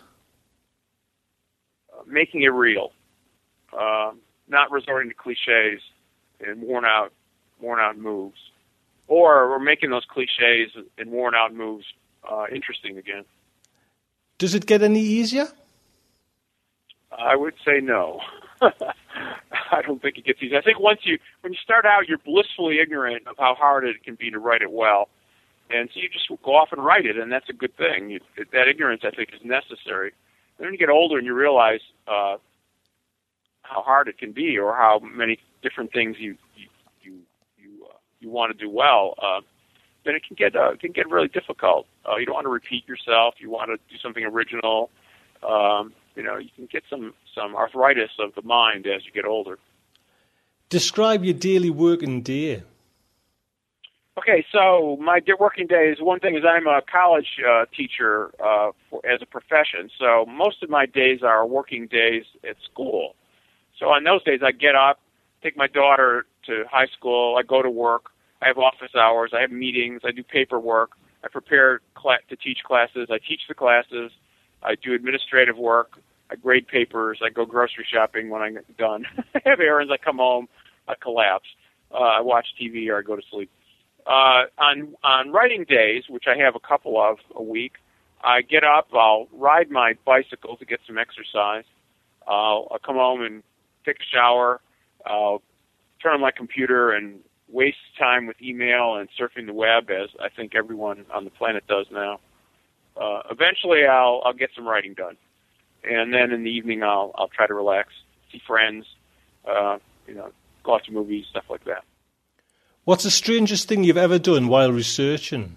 Uh, making it real, uh, not resorting to cliches and worn out, worn out moves, or or making those cliches and worn out moves uh, interesting again. Does it get any easier? I would say no. I don't think it gets easy. I think once you, when you start out, you're blissfully ignorant of how hard it can be to write it well. And so you just go off and write it, and that's a good thing. You, that ignorance, I think, is necessary. And then you get older and you realize uh, how hard it can be, or how many different things you you you you, uh, you want to do well. Uh, then it can get uh, it can get really difficult. Uh, you don't want to repeat yourself. You want to do something original. Um, you know, you can get some, some arthritis of the mind as you get older. Describe your daily working day. Okay, so my working day is, one thing is I'm a college uh, teacher uh, for, as a profession, so most of my days are working days at school. So on those days I get up, take my daughter to high school, I go to work, I have office hours, I have meetings, I do paperwork, I prepare cl- to teach classes, I teach the classes, I do administrative work, I grade papers, I go grocery shopping when I'm done. I have errands, I come home, I collapse. Uh, I watch T V or I go to sleep. Uh, on on writing days, which I have a couple of a week, I get up, I'll ride my bicycle to get some exercise. Uh, I'll come home and take a shower. I'll turn on my computer and waste time with email and surfing the web, as I think everyone on the planet does now. Uh, eventually, I'll I'll get some writing done, and then in the evening, I'll I'll try to relax, see friends, uh, you know, go out to movies, stuff like that. What's the strangest thing you've ever done while researching?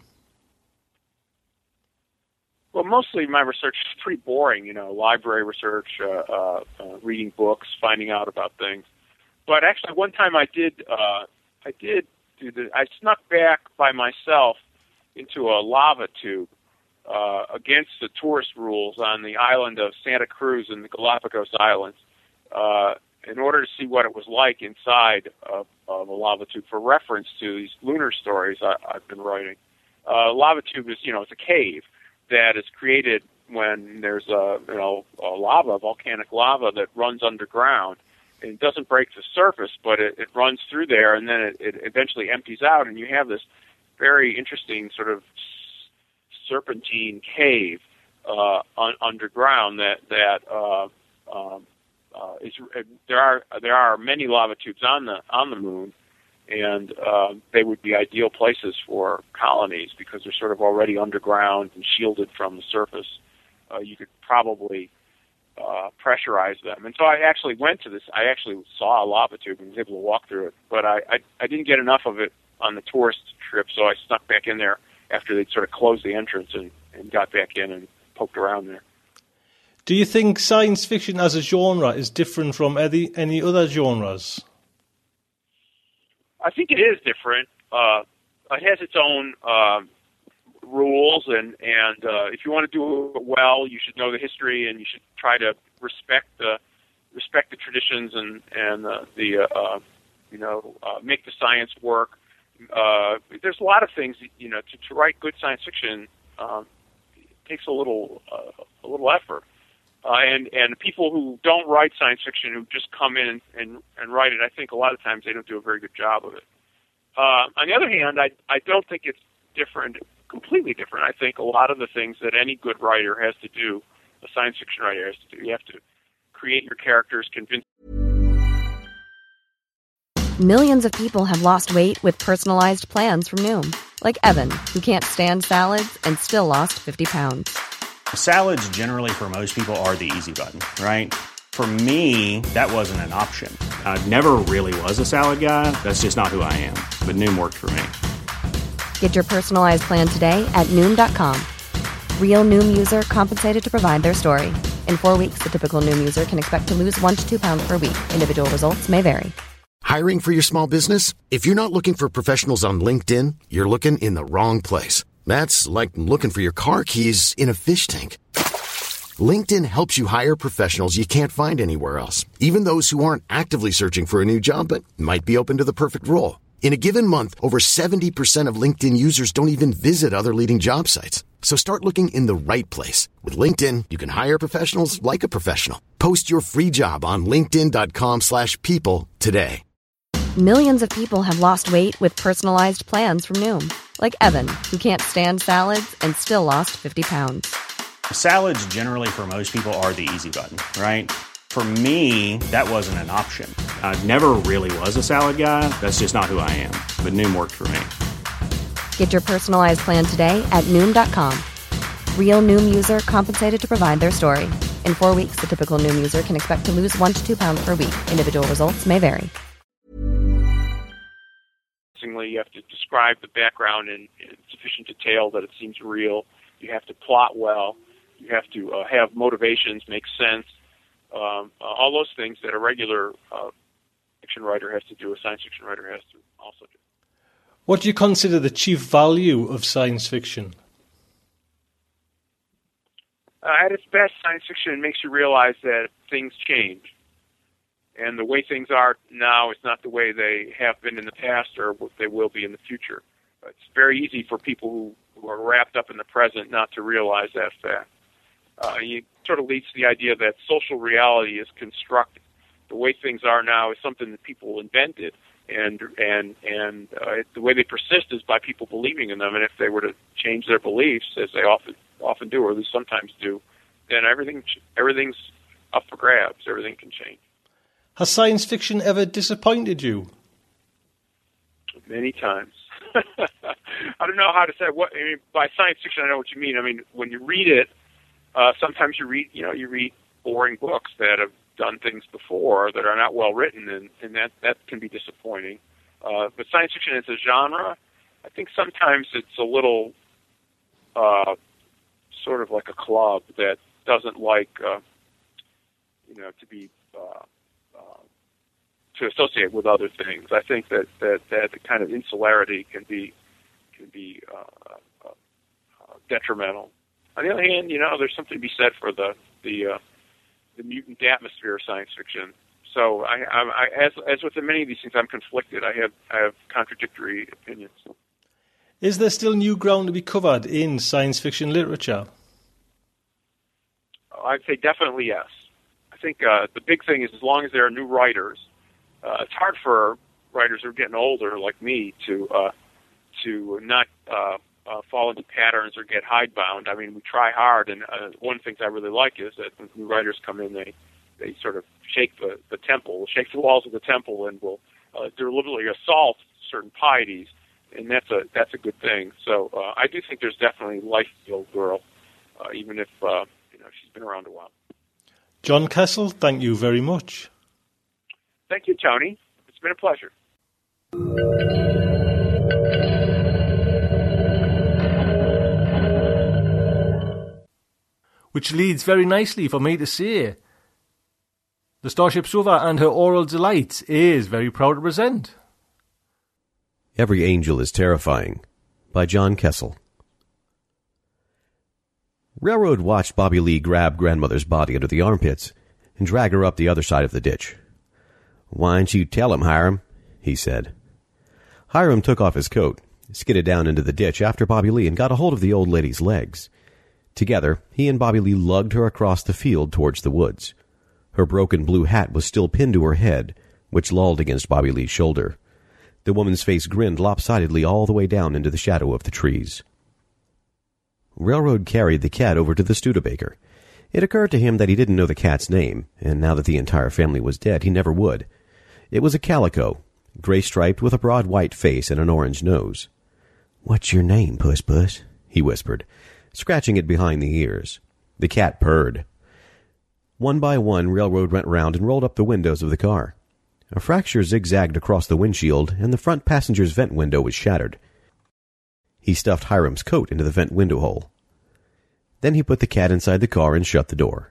Well, mostly my research is pretty boring, you know, library research, uh, uh, uh, reading books, finding out about things. But actually, one time I did, uh, I did do the, I snuck back by myself into a lava tube uh, against the tourist rules on the island of Santa Cruz in the Galapagos Islands uh, in order to see what it was like inside of, of a lava tube for reference to these lunar stories I, I've been writing. Uh, lava tube is, you know, it's a cave that is created when there's a, you know, a lava, volcanic lava that runs underground. And it doesn't break the surface, but it, it runs through there, and then it, it eventually empties out, and you have this very interesting sort of serpentine cave uh, un- underground that that uh, um, uh, is. There are there are many lava tubes on the on the moon, and uh, they would be ideal places for colonies because they're sort of already underground and shielded from the surface. Uh, you could probably uh, pressurize them. And so I actually went to this. I actually saw a lava tube and was able to walk through it. But I, I, I didn't get enough of it on the tourist trip, so I snuck back in there after they'd sort of closed the entrance and, and got back in and poked around there. Do you think science fiction as a genre is different from any, any other genres? I think it is different. Uh, it has its own um, rules, and and uh, if you want to do it well, you should know the history, and you should try to respect the respect the traditions and and uh, the uh, uh, you know uh, make the science work. Uh, there's a lot of things, you know, to, to write good science fiction um, takes a little uh, a little effort. Uh, and and people who don't write science fiction, who just come in and, and write it, I think a lot of times they don't do a very good job of it. Uh, on the other hand, I I don't think it's different, completely different. I think a lot of the things that any good writer has to do, a science fiction writer has to do, you have to create your characters, convince. Millions of people have lost weight with personalized plans from Noom, like Evan, who can't stand salads and still lost fifty pounds. Salads generally for most people are the easy button, right? For me, that wasn't an option. I never really was a salad guy. That's just not who I am. But Noom worked for me. Get your personalized plan today at Noom dot com. Real Noom user compensated to provide their story. In four weeks, the typical Noom user can expect to lose one to two pounds per week. Individual results may vary. Hiring for your small business? If you're not looking for professionals on LinkedIn, you're looking in the wrong place. That's like looking for your car keys in a fish tank. LinkedIn helps you hire professionals you can't find anywhere else, even those who aren't actively searching for a new job but might be open to the perfect role. In a given month, over seventy percent of LinkedIn users don't even visit other leading job sites. So start looking in the right place. With LinkedIn, you can hire professionals like a professional. Post your free job on linkedin dot com slash people today. Millions of people have lost weight with personalized plans from Noom, like Evan, who can't stand salads and still lost fifty pounds. Salads generally for most people are the easy button, right? For me, that wasn't an option. I never really was a salad guy. That's just not who I am. But Noom worked for me. Get your personalized plan today at Noom dot com. Real Noom user compensated to provide their story. In four weeks, the typical Noom user can expect to lose one to two pounds per week. Individual results may vary. You have to describe the background in, in sufficient detail that it seems real. You have to plot well. You have to uh, have motivations, make sense. Um, uh, all those things that a regular uh, fiction writer has to do, a science fiction writer has to also do. What do you consider the chief value of science fiction? Uh, at its best, science fiction makes you realize that things change. And the way things are now is not the way they have been in the past or what they will be in the future. It's very easy for people who, who are wrapped up in the present not to realize that fact. Uh, it sort of leads to the idea that social reality is constructed. The way things are now is something that people invented, and and and uh, it, the way they persist is by people believing in them. And if they were to change their beliefs, as they often often do, or at least sometimes do, then everything everything's up for grabs. Everything can change. Has science fiction ever disappointed you? Many times. I don't know how to say what. I mean, by science fiction, I know what you mean. I mean, when you read it, uh, sometimes you read, you know, you read boring books that have done things before that are not well written, and, and that that can be disappointing. Uh, but science fiction as a genre, I think sometimes it's a little uh, sort of like a club that doesn't like, uh, you know, to be. Uh, to associate with other things. I think that that, that the kind of insularity can be can be uh, uh, detrimental. On the other hand, you know, there's something to be said for the the uh, the mutant atmosphere of science fiction. So, I, I, I, as as with many of these things, I'm conflicted. I have I have contradictory opinions. Is there still new ground to be covered in science fiction literature? I'd say definitely yes. I think uh, the big thing is as long as there are new writers, uh, it's hard for writers who are getting older like me to uh, to not uh, uh, fall into patterns or get hidebound. I mean, we try hard, and uh, one of the things I really like is that when new writers come in, they they sort of shake the, the temple, shake the walls of the temple, and will uh, deliberately assault certain pieties, and that's a that's a good thing. So uh, I do think there's definitely life in the old girl, uh, even if uh, you know she's been around a while. John Kessel, thank you very much. Thank you, Tony. It's been a pleasure. Which leads very nicely for me to say the Starship Sova and her Oral Delight is very proud to present Every Angel is Terrifying by John Kessel. Railroad watched Bobby Lee grab grandmother's body under the armpits and drag her up the other side of the ditch. "Why'n't you tell him, Hiram?" he said. Hiram took off his coat, skidded down into the ditch after Bobby Lee, and got a hold of the old lady's legs. Together, he and Bobby Lee lugged her across the field towards the woods. Her broken blue hat was still pinned to her head, which lolled against Bobby Lee's shoulder. The woman's face grinned lopsidedly all the way down into the shadow of the trees. Railroad carried the cat over to the Studebaker. It occurred to him that he didn't know the cat's name, and now that the entire family was dead, he never would. It was a calico, gray-striped with a broad white face and an orange nose. "What's your name, Puss Puss?" he whispered, scratching it behind the ears. The cat purred. One by one, Railroad went round and rolled up the windows of the car. A fracture zigzagged across the windshield, and the front passenger's vent window was shattered. He stuffed Hiram's coat into the vent window hole. Then he put the cat inside the car and shut the door.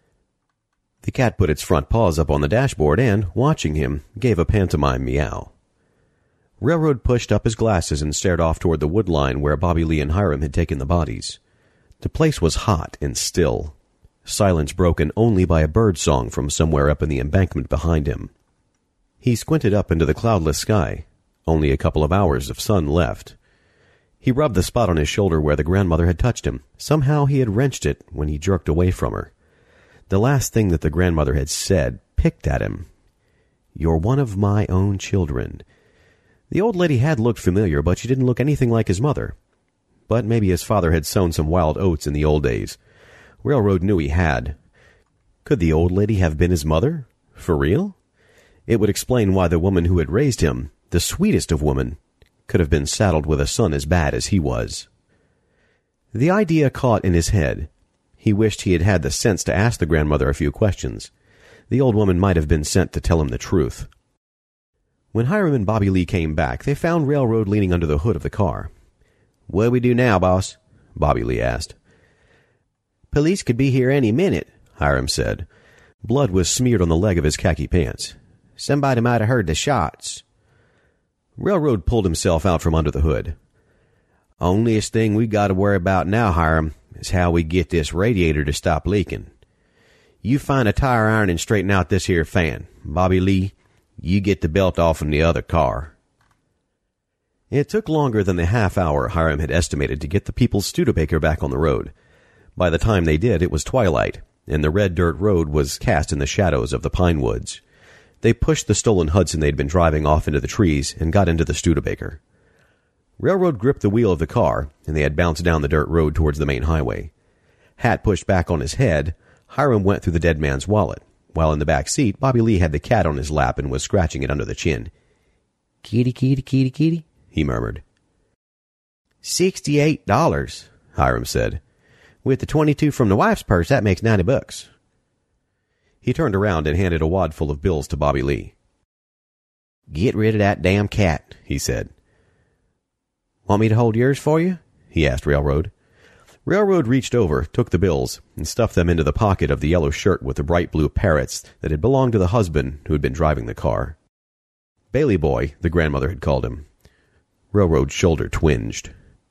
The cat put its front paws up on the dashboard and, watching him, gave a pantomime meow. Railroad pushed up his glasses and stared off toward the wood line where Bobby Lee and Hiram had taken the bodies. The place was hot and still, silence broken only by a bird song from somewhere up in the embankment behind him. He squinted up into the cloudless sky. Only a couple of hours of sun left. He rubbed the spot on his shoulder where the grandmother had touched him. Somehow he had wrenched it when he jerked away from her. The last thing that the grandmother had said picked at him. "You're one of my own children." The old lady had looked familiar, but she didn't look anything like his mother. But maybe his father had sown some wild oats in the old days. Railroad knew he had. Could the old lady have been his mother? For real? It would explain why the woman who had raised him, the sweetest of women, could have been saddled with a son as bad as he was. The idea caught in his head. He wished he had had the sense to ask the grandmother a few questions. The old woman might have been sent to tell him the truth. When Hiram and Bobby Lee came back, they found Railroad leaning under the hood of the car. "What do we do now, boss?" Bobby Lee asked. "Police could be here any minute," Hiram said. Blood was smeared on the leg of his khaki pants. "Somebody might have heard the shots." Railroad pulled himself out from under the hood. "Onlyest thing we got to worry about now, Hiram, is how we get this radiator to stop leaking. You find a tire iron and straighten out this here fan. Bobby Lee, you get the belt off in the other car." It took longer than the half hour Hiram had estimated to get the people's Studebaker back on the road. By the time they did, it was twilight, and the red dirt road was cast in the shadows of the pine woods. They pushed the stolen Hudson they'd been driving off into the trees and got into the Studebaker. Railroad gripped the wheel of the car, and they had bounced down the dirt road towards the main highway. Hat pushed back on his head, Hiram went through the dead man's wallet, while in the back seat, Bobby Lee had the cat on his lap and was scratching it under the chin. "Kitty, kitty, kitty, kitty," he murmured. Sixty-eight dollars, Hiram said. "With the twenty-two from the wife's purse, that makes ninety bucks." He turned around and handed a wad full of bills to Bobby Lee. "Get rid of that damn cat," he said. "Want me to hold yours for you?" he asked Railroad. Railroad reached over, took the bills, and stuffed them into the pocket of the yellow shirt with the bright blue parrots that had belonged to the husband who had been driving the car. Bailey boy, the grandmother had called him. Railroad's shoulder twinged.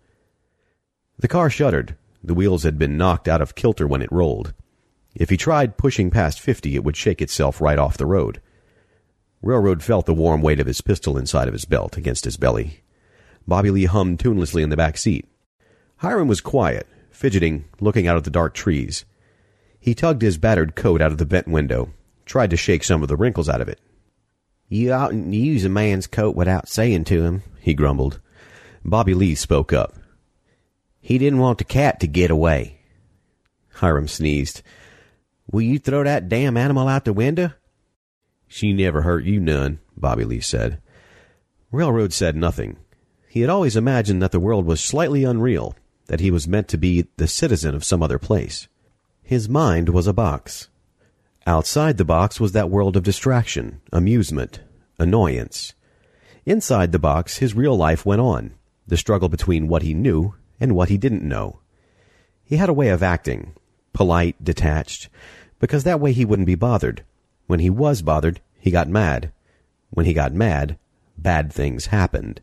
The car shuddered. The wheels had been knocked out of kilter when it rolled. If he tried pushing past fifty, it would shake itself right off the road. Railroad felt the warm weight of his pistol inside of his belt against his belly. Bobby Lee hummed tunelessly in the back seat. Hiram was quiet, fidgeting, looking out at the dark trees. He tugged his battered coat out of the bent window, tried to shake some of the wrinkles out of it. "You oughtn't use a man's coat without saying to him," he grumbled. Bobby Lee spoke up. "He didn't want the cat to get away." Hiram sneezed. "Will you throw that damn animal out the window?" "She never hurt you none," Bobby Lee said. Railroad said nothing. He had always imagined that the world was slightly unreal, that he was meant to be the citizen of some other place. His mind was a box. Outside the box was that world of distraction, amusement, annoyance. Inside the box, his real life went on, the struggle between what he knew and what he didn't know. He had a way of acting, polite, detached, because that way he wouldn't be bothered. When he was bothered, he got mad. When he got mad, bad things happened.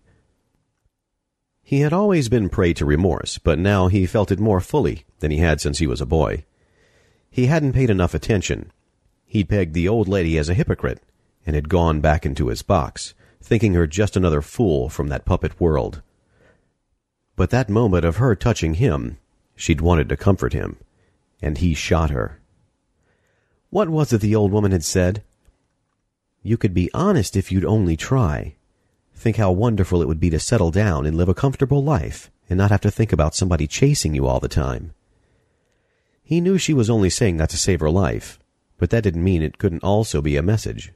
He had always been prey to remorse, but now he felt it more fully than he had since he was a boy. He hadn't paid enough attention. He'd pegged the old lady as a hypocrite, and had gone back into his box, thinking her just another fool from that puppet world. But that moment of her touching him, she'd wanted to comfort him, and he shot her. What was it the old woman had said? "You could be honest if you'd only try. Think how wonderful it would be to settle down and live a comfortable life, and not have to think about somebody chasing you all the time." He knew she was only saying that to save her life, but that didn't mean it couldn't also be a message.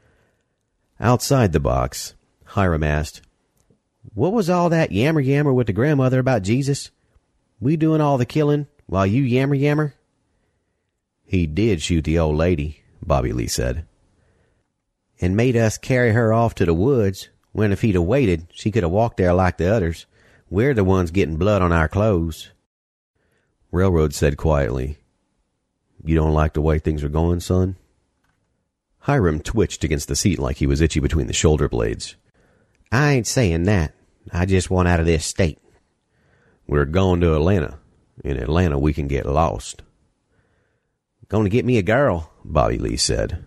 Outside the box, Hiram asked, "What was all that yammer-yammer with the grandmother about Jesus? We doing all the killing while you yammer-yammer?" "He did shoot the old lady," Bobby Lee said. "And made us carry her off to the woods, when if he'd have waited, she could have walked there like the others. We're the ones getting blood on our clothes." Railroad said quietly, "You don't like the way things are going, son?" Hiram twitched against the seat like he was itchy between the shoulder blades. "I ain't saying that. I just want out of this state." "We're going to Atlanta. In Atlanta we can get lost." "Going to get me a girl," Bobby Lee said.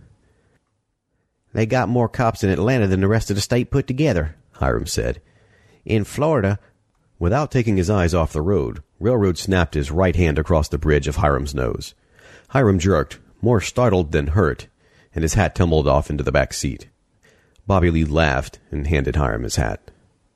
"They got more cops in Atlanta than the rest of the state put together," Hiram said. "In Florida—" Without taking his eyes off the road, Railroad snapped his right hand across the bridge of Hiram's nose. Hiram jerked, more startled than hurt, and his hat tumbled off into the back seat. Bobby Lee laughed and handed Hiram his hat.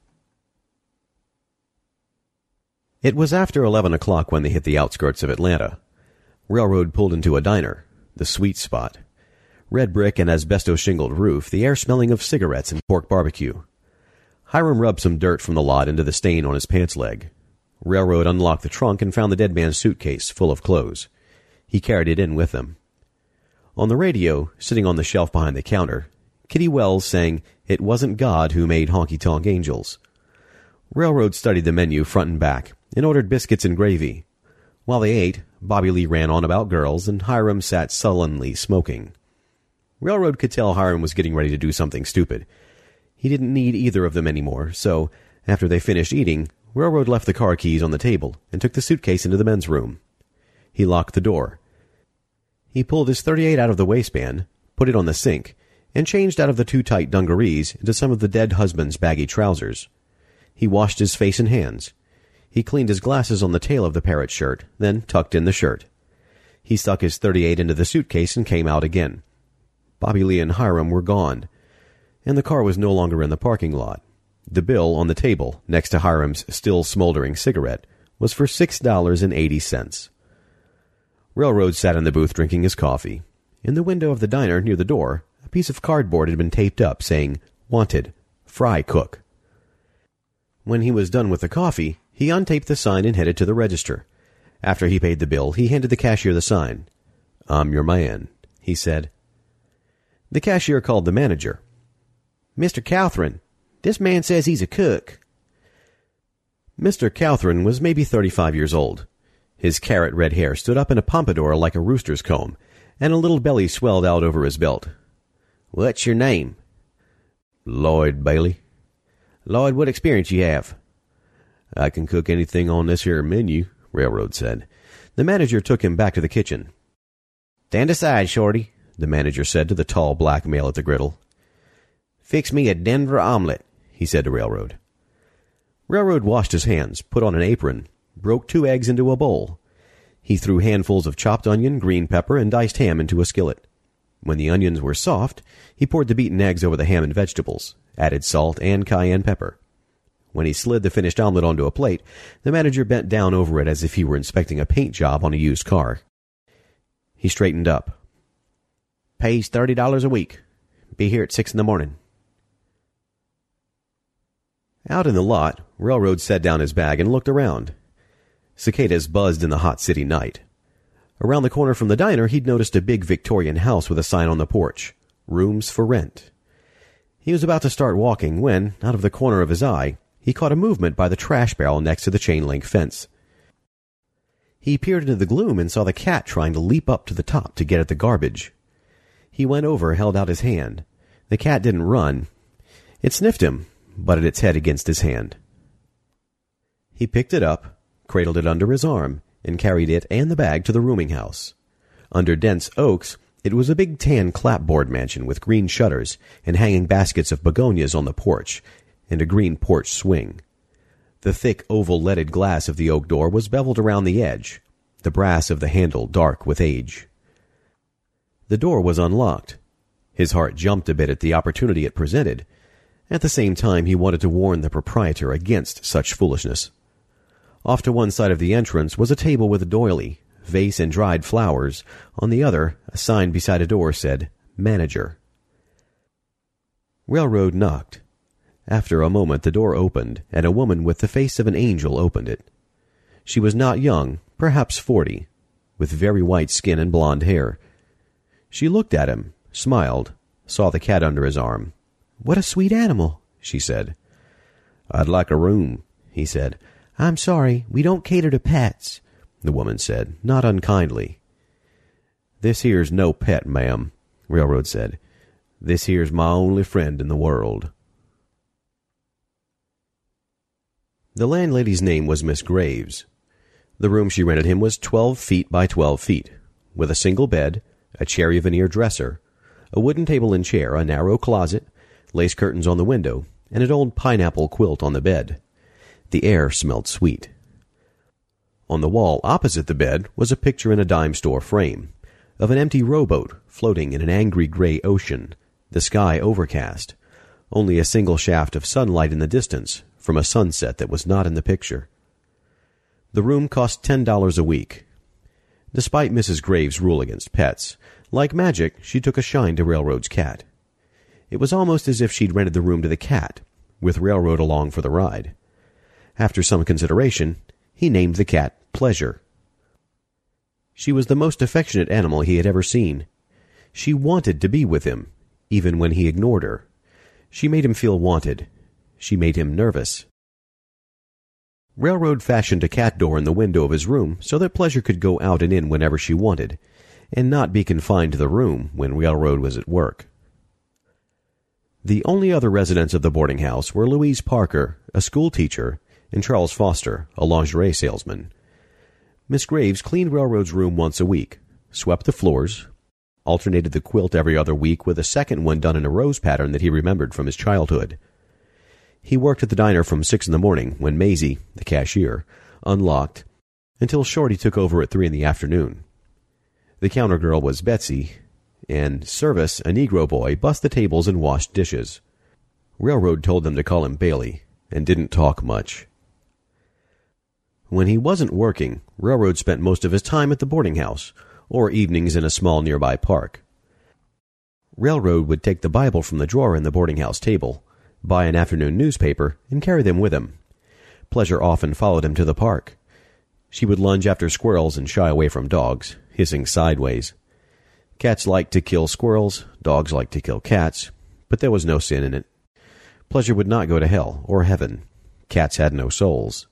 It was after eleven o'clock when they hit the outskirts of Atlanta. Railroad pulled into a diner, the Sweet Spot. Red brick and asbestos-shingled roof, the air smelling of cigarettes and pork barbecue. Hiram rubbed some dirt from the lot into the stain on his pants leg. Railroad unlocked the trunk and found the dead man's suitcase full of clothes. He carried it in with him. On the radio, sitting on the shelf behind the counter, Kitty Wells sang "It Wasn't God Who Made Honky-Tonk Angels." Railroad studied the menu front and back and ordered biscuits and gravy. While they ate, Bobby Lee ran on about girls, and Hiram sat sullenly smoking. Railroad could tell Hiram was getting ready to do something stupid. He didn't need either of them anymore, so, after they finished eating, Railroad left the car keys on the table and took the suitcase into the men's room. He locked the door. He pulled his thirty-eight out of the waistband, put it on the sink, and changed out of the too tight dungarees into some of the dead husband's baggy trousers. He washed his face and hands. He cleaned his glasses on the tail of the parrot shirt, then tucked in the shirt. He stuck his thirty-eight into the suitcase and came out again. Bobby Lee and Hiram were gone, and the car was no longer in the parking lot. The bill on the table, next to Hiram's still smoldering cigarette, was for six dollars and eighty cents. Railroad sat in the booth drinking his coffee. In the window of the diner near the door, a piece of cardboard had been taped up saying, "Wanted, Fry Cook." When he was done with the coffee, he untaped the sign and headed to the register. After he paid the bill, he handed the cashier the sign. "I'm your man," he said. The cashier called the manager. "Mister Cawthron, this man says he's a cook." Mister Cawthron was maybe thirty-five years old. His carrot red hair stood up in a pompadour like a rooster's comb, and a little belly swelled out over his belt. "What's your name?" Lloyd Bailey. Lloyd, what experience you have? I can cook anything on this here menu, Railroad said. The manager took him back to the kitchen. Stand aside, Shorty, the manager said to the tall black male at the griddle. Fix me a Denver omelet, he said to Railroad. Railroad washed his hands, put on an apron, broke two eggs into a bowl. He threw handfuls of chopped onion, green pepper, and diced ham into a skillet. When the onions were soft, he poured the beaten eggs over the ham and vegetables, added salt and cayenne pepper. When he slid the finished omelet onto a plate, the manager bent down over it as if he were inspecting a paint job on a used car. He straightened up. Pays thirty dollars a week. Be here at six in the morning. Out in the lot, Railroad set down his bag and looked around. Cicadas buzzed in the hot city night. Around the corner from the diner, he'd noticed a big Victorian house with a sign on the porch, Rooms for Rent. He was about to start walking when, out of the corner of his eye, he caught a movement by the trash barrel next to the chain-link fence. He peered into the gloom and saw the cat trying to leap up to the top to get at the garbage. He went over, held out his hand. The cat didn't run. It sniffed him, butted its head against his hand. He picked it up, cradled it under his arm, and carried it and the bag to the rooming house. Under dense oaks, it was a big tan clapboard mansion with green shutters and hanging baskets of begonias on the porch and a green porch swing. The thick oval leaded glass of the oak door was beveled around the edge, the brass of the handle dark with age. The door was unlocked. His heart jumped a bit at the opportunity it presented. At the same time, he wanted to warn the proprietor against such foolishness. Off to one side of the entrance was a table with a doily, vase and dried flowers. On the other, a sign beside a door said, Manager. Railroad knocked. After a moment, the door opened, and a woman with the face of an angel opened it. She was not young, perhaps forty, with very white skin and blonde hair. She looked at him, smiled, saw the cat under his arm. What a sweet animal, she said. I'd like a room, he said. I'm sorry, we don't cater to pets, the woman said, not unkindly. This here's no pet, ma'am, Railroad said. This here's my only friend in the world. The landlady's name was Miss Graves. The room she rented him was twelve feet by twelve feet, with a single bed, a cherry veneer dresser, a wooden table and chair, a narrow closet, lace curtains on the window, and an old pineapple quilt on the bed. The air smelled sweet. On the wall opposite the bed was a picture in a dime store frame of an empty rowboat floating in an angry gray ocean, the sky overcast, only a single shaft of sunlight in the distance from a sunset that was not in the picture. The room cost ten dollars a week. Despite Missus Graves' rule against pets, like magic, she took a shine to Railroad's cat. It was almost as if she'd rented the room to the cat, with Railroad along for the ride. After some consideration, he named the cat Pleasure. She was the most affectionate animal he had ever seen. She wanted to be with him, even when he ignored her. She made him feel wanted. She made him nervous. Railroad fashioned a cat door in the window of his room so that Pleasure could go out and in whenever she wanted, and not be confined to the room when Railroad was at work. The only other residents of the boarding house were Louise Parker, a school teacher, and Charles Foster, a lingerie salesman. Miss Graves cleaned Railroad's room once a week, swept the floors, alternated the quilt every other week with a second one done in a rose pattern that he remembered from his childhood. He worked at the diner from six in the morning when Maisie, the cashier, unlocked, until Shorty took over at three in the afternoon. The counter girl was Betsy, and Service, a Negro boy, bussed the tables and washed dishes. Railroad told them to call him Bailey, and didn't talk much. When he wasn't working, Railroad spent most of his time at the boarding house, or evenings in a small nearby park. Railroad would take the Bible from the drawer in the boarding house table, buy an afternoon newspaper, and carry them with him. Pleasure often followed him to the park. She would lunge after squirrels and shy away from dogs, hissing sideways. Cats liked to kill squirrels, dogs liked to kill cats, but there was no sin in it. Pleasure would not go to hell or heaven. Cats had no souls.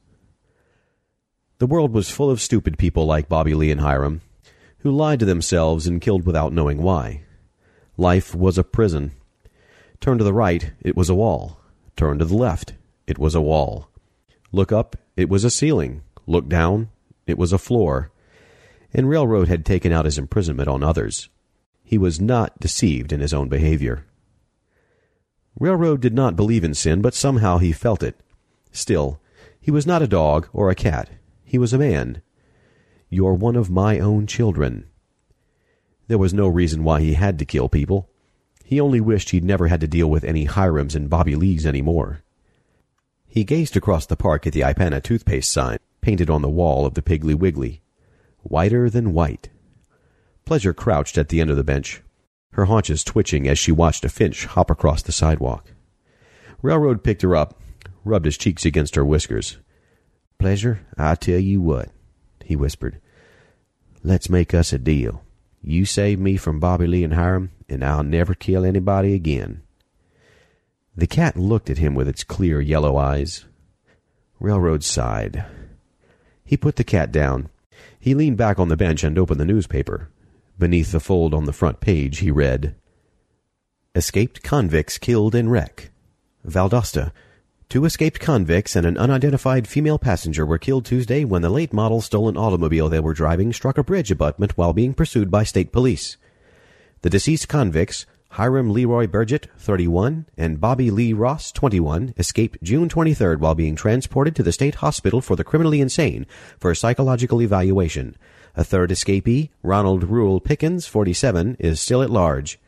The world was full of stupid people like Bobby Lee and Hiram, who lied to themselves and killed without knowing why. Life was a prison. Turn to the right, it was a wall. Turn to the left, it was a wall. Look up, it was a ceiling. Look down, it was a floor. And Railroad had taken out his imprisonment on others. He was not deceived in his own behavior. Railroad did not believe in sin, but somehow he felt it. Still, he was not a dog or a cat. He was a man. "You're one of my own children." There was no reason why he had to kill people. He only wished he'd never had to deal with any Hirams and Bobby Lees anymore. He gazed across the park at the Ipana toothpaste sign, painted on the wall of the Piggly Wiggly. Whiter than white. Pleasure crouched at the end of the bench, her haunches twitching as she watched a finch hop across the sidewalk. Railroad picked her up, rubbed his cheeks against her whiskers. "Pleasure, I tell you what," he whispered. "Let's make us a deal. You save me from Bobby Lee and Hiram, and I'll never kill anybody again." The cat looked at him with its clear yellow eyes. Railroad sighed. He put the cat down. He leaned back on the bench and opened the newspaper. Beneath the fold on the front page, he read, "Escaped convicts killed in wreck. Valdosta. Two escaped convicts and an unidentified female passenger were killed Tuesday when the late model stolen automobile they were driving struck a bridge abutment while being pursued by state police. The deceased convicts, Hiram Leroy Burgett, thirty-one, and Bobby Lee Ross, twenty-one, escaped June twenty-third while being transported to the state hospital for the criminally insane for psychological evaluation. A third escapee, Ronald Rule Pickens, forty-seven, is still at large."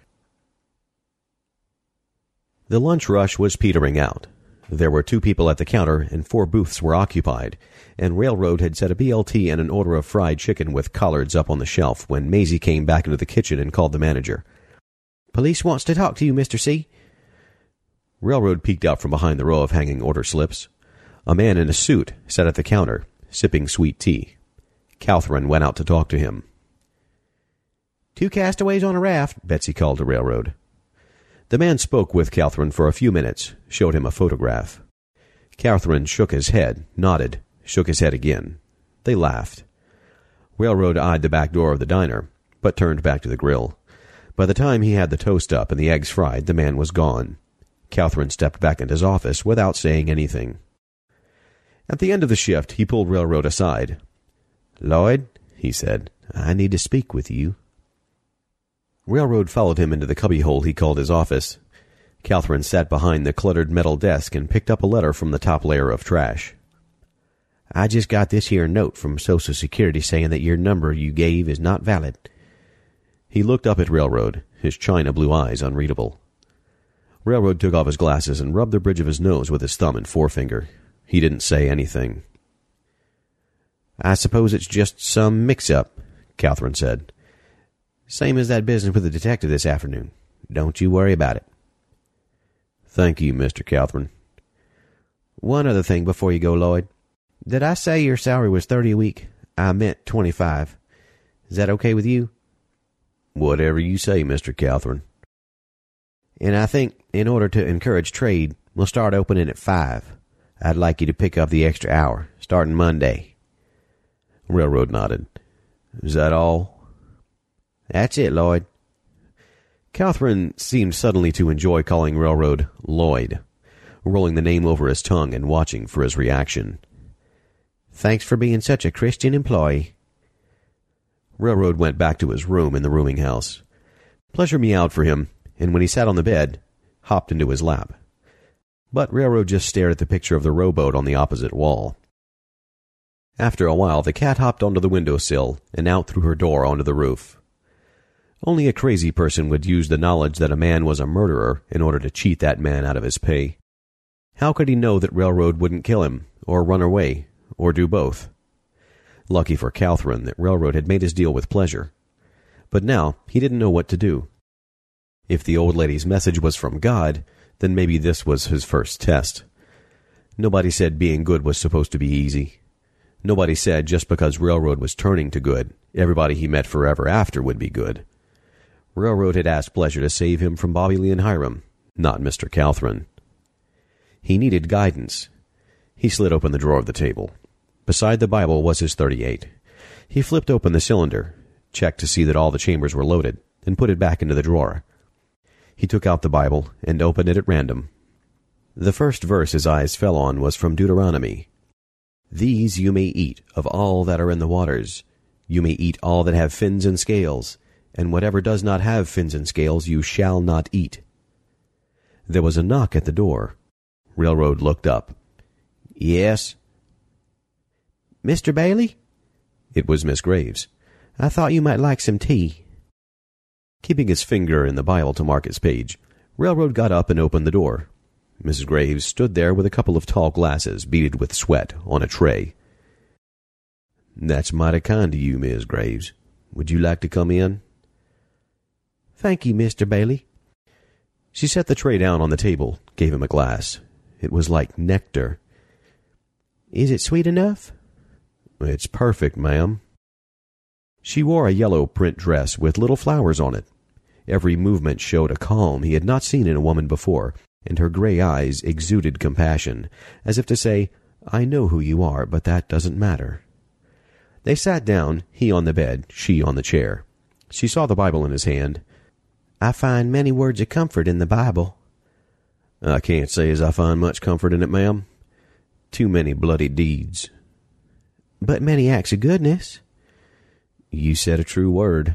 The lunch rush was petering out. There were two people at the counter, and four booths were occupied, and Railroad had set a B L T and an order of fried chicken with collards up on the shelf when Maisie came back into the kitchen and called the manager. "Police wants to talk to you, Mister C." Railroad peeked out from behind the row of hanging order slips. A man in a suit sat at the counter, sipping sweet tea. Catherine went out to talk to him. "Two castaways on a raft," Betsy called to Railroad. The man spoke with Catherine for a few minutes, showed him a photograph. Catherine shook his head, nodded, shook his head again. They laughed. Railroad eyed the back door of the diner, but turned back to the grill. By the time he had the toast up and the eggs fried, the man was gone. Catherine stepped back into his office without saying anything. At the end of the shift, he pulled Railroad aside. "Lloyd," he said, "I need to speak with you." Railroad followed him into the cubbyhole he called his office. Catherine sat behind the cluttered metal desk and picked up a letter from the top layer of trash. "I just got this here note from Social Security saying that your number you gave is not valid." He looked up at Railroad, his china blue eyes unreadable. Railroad took off his glasses and rubbed the bridge of his nose with his thumb and forefinger. He didn't say anything. "I suppose it's just some mix-up," Catherine said. "Same as that business with the detective this afternoon. Don't you worry about it." "Thank you, Mister Catherine." "One other thing before you go, Lloyd. Did I say your salary was thirty a week? I meant twenty-five. Is that okay with you?" "Whatever you say, Mister Catherine." "And I think, in order to encourage trade, we'll start opening at five. I'd like you to pick up the extra hour, starting Monday." Railroad nodded. "Is that all?" "That's it, Lloyd." Catherine seemed suddenly to enjoy calling Railroad Lloyd, rolling the name over his tongue and watching for his reaction. "Thanks for being such a Christian employee." Railroad went back to his room in the rooming house. Pleasure meowed for him, and when he sat on the bed, hopped into his lap. But Railroad just stared at the picture of the rowboat on the opposite wall. After a while, the cat hopped onto the windowsill and out through her door onto the roof. Only a crazy person would use the knowledge that a man was a murderer in order to cheat that man out of his pay. How could he know that Railroad wouldn't kill him, or run away, or do both? Lucky for Catherine that Railroad had made his deal with Pleasure. But now he didn't know what to do. If the old lady's message was from God, then maybe this was his first test. Nobody said being good was supposed to be easy. Nobody said just because Railroad was turning to good, everybody he met forever after would be good. Railroad had asked Pleasure to save him from Bobby Lee and Hiram, not Mister Catherine. He needed guidance. He slid open the drawer of the table. Beside the Bible was his thirty-eight. He flipped open the cylinder, checked to see that all the chambers were loaded, and put it back into the drawer. He took out the Bible and opened it at random. The first verse his eyes fell on was from Deuteronomy. These you may eat of all that are in the waters. You may eat all that have fins and scales, and whatever does not have fins and scales you shall not eat. There was a knock at the door. Railroad looked up. Yes? Mister Bailey? It was Miss Graves. I thought you might like some tea. Keeping his finger in the Bible to mark its page, Railroad got up and opened the door. Missus Graves stood there with a couple of tall glasses, beaded with sweat, on a tray. That's mighty kind of you, Miss Graves. Would you like to come in? Thank you, Mister Bailey. She set the tray down on the table, gave him a glass. It was like nectar. Is it sweet enough? It's perfect, ma'am. She wore a yellow print dress with little flowers on it. Every movement showed a calm he had not seen in a woman before, and her gray eyes exuded compassion, as if to say, I know who you are, but that doesn't matter. They sat down, he on the bed, she on the chair. She saw the Bible in his hand. I find many words of comfort in the Bible. I can't say as I find much comfort in it, ma'am. Too many bloody deeds. But many acts of goodness. You said a true word.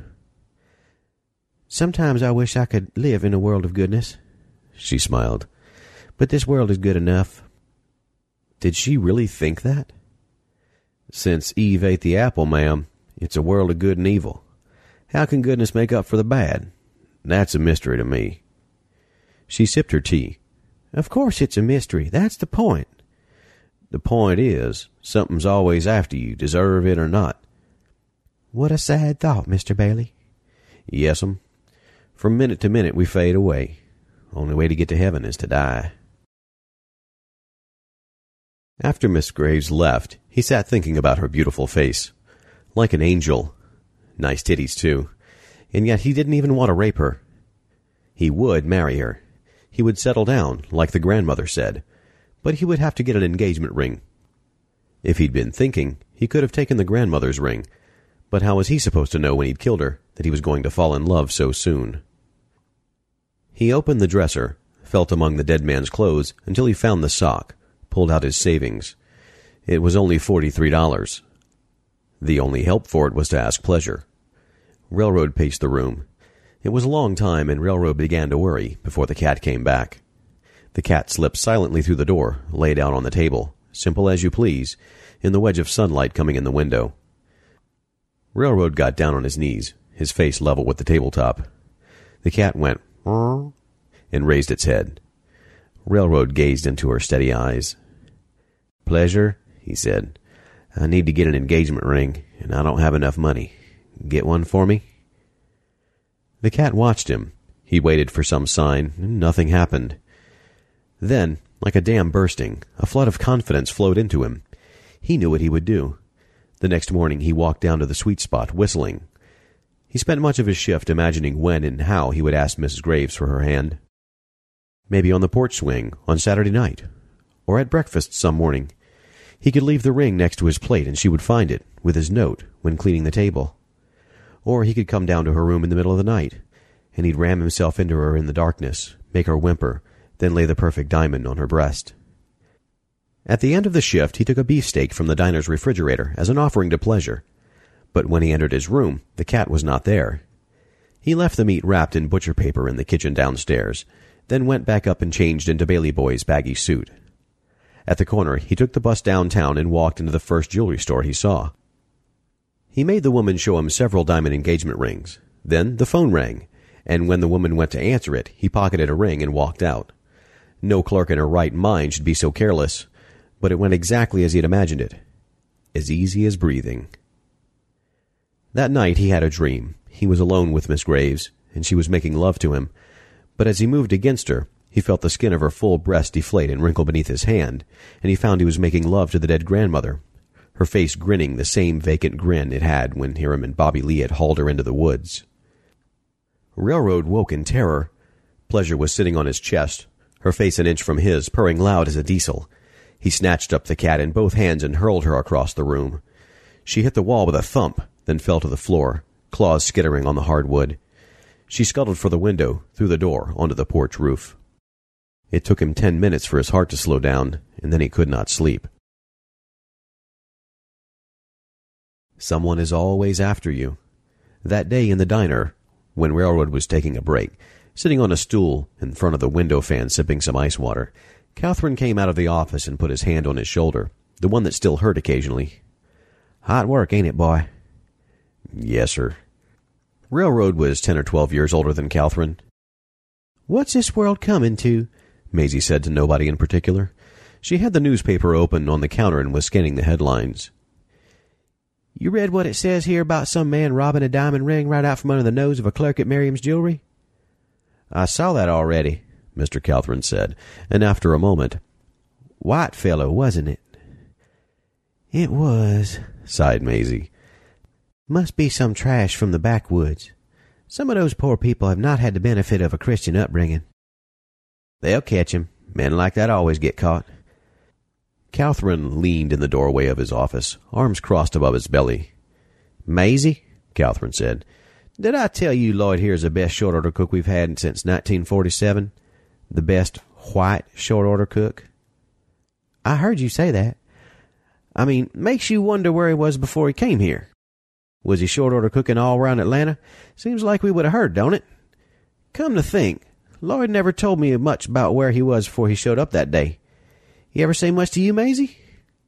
Sometimes I wish I could live in a world of goodness. She smiled. But this world is good enough. Did she really think that? Since Eve ate the apple, ma'am, it's a world of good and evil. How can goodness make up for the bad? That's a mystery to me. She sipped her tea. Of course it's a mystery. That's the point. The point is, something's always after you, deserve it or not. What a sad thought, Mister Bailey. Yes'm. From minute to minute we fade away. Only way to get to heaven is to die. After Miss Graves left, he sat thinking about her beautiful face. Like an angel. Nice titties, too. And yet he didn't even want to rape her. He would marry her. He would settle down, like the grandmother said. But he would have to get an engagement ring. If he'd been thinking, he could have taken the grandmother's ring. But how was he supposed to know when he'd killed her that he was going to fall in love so soon? He opened the dresser, felt among the dead man's clothes until he found the sock, pulled out his savings. It was only forty-three dollars. The only help for it was to ask Pleasure. Railroad paced the room. It was a long time, and Railroad began to worry before the cat came back. The cat slipped silently through the door, lay down on the table, simple as you please, in the wedge of sunlight coming in the window. Railroad got down on his knees, his face level with the tabletop. The cat went, "Meow," and raised its head. Railroad gazed into her steady eyes. Pleasure, he said. I need to get an engagement ring, and I don't have enough money. Get one for me? The cat watched him. He waited for some sign, and nothing happened. Then, like a dam bursting, a flood of confidence flowed into him. He knew what he would do. The next morning he walked down to the sweet spot, whistling. He spent much of his shift imagining when and how he would ask Missus Graves for her hand. Maybe on the porch swing, on Saturday night, or at breakfast some morning. He could leave the ring next to his plate and she would find it, with his note, when cleaning the table. Or he could come down to her room in the middle of the night, and he'd ram himself into her in the darkness, make her whimper, then lay the perfect diamond on her breast. At the end of the shift, he took a beefsteak from the diner's refrigerator as an offering to Pleasure. But when he entered his room, the cat was not there. He left the meat wrapped in butcher paper in the kitchen downstairs, then went back up and changed into Bailey Boy's baggy suit. At the corner, he took the bus downtown and walked into the first jewelry store he saw. He made the woman show him several diamond engagement rings. Then the phone rang, and when the woman went to answer it, he pocketed a ring and walked out. No clerk in her right mind should be so careless, but it went exactly as he had imagined it. As easy as breathing. That night he had a dream. He was alone with Miss Graves, and she was making love to him. But as he moved against her, he felt the skin of her full breast deflate and wrinkle beneath his hand, and he found he was making love to the dead grandmother, her face grinning the same vacant grin it had when Hiram and Bobby Lee had hauled her into the woods. Railroad woke in terror. Pleasure was sitting on his chest, her face an inch from his, purring loud as a diesel. He snatched up the cat in both hands and hurled her across the room. She hit the wall with a thump, then fell to the floor, claws skittering on the hardwood. She scuttled for the window, through the door, onto the porch roof. It took him ten minutes for his heart to slow down, and then he could not sleep. Someone is always after you. That day in the diner, when Railroad was taking a break, sitting on a stool in front of the window fan sipping some ice water, Catherine came out of the office and put his hand on his shoulder, the one that still hurt occasionally. "Hot work, ain't it, boy?" "Yes, sir." Railroad was ten or twelve years older than Catherine. "What's this world coming to?" Maisie said to nobody in particular. She had the newspaper open on the counter and was scanning the headlines. "You read what it says here about some man robbing a diamond ring right out from under the nose of a clerk at Merriam's Jewelry?" "I saw that already," Mister Catherine said, and after a moment, "White fellow, wasn't it?" "It was," sighed Maisie. "Must be some trash from the backwoods. Some of those poor people have not had the benefit of a Christian upbringing." "They'll catch him. Men like that always get caught." Catherine leaned in the doorway of his office, arms crossed above his belly. "Maisie," Catherine said, "did I tell you Lloyd here's the best short-order cook we've had since nineteen forty-seven? The best white short-order cook?" "I heard you say that. I mean, makes you wonder where he was before he came here. Was he short-order cooking all around Atlanta? Seems like we would have heard, don't it? Come to think, Lloyd never told me much about where he was before he showed up that day. He ever say much to you, Maisie?"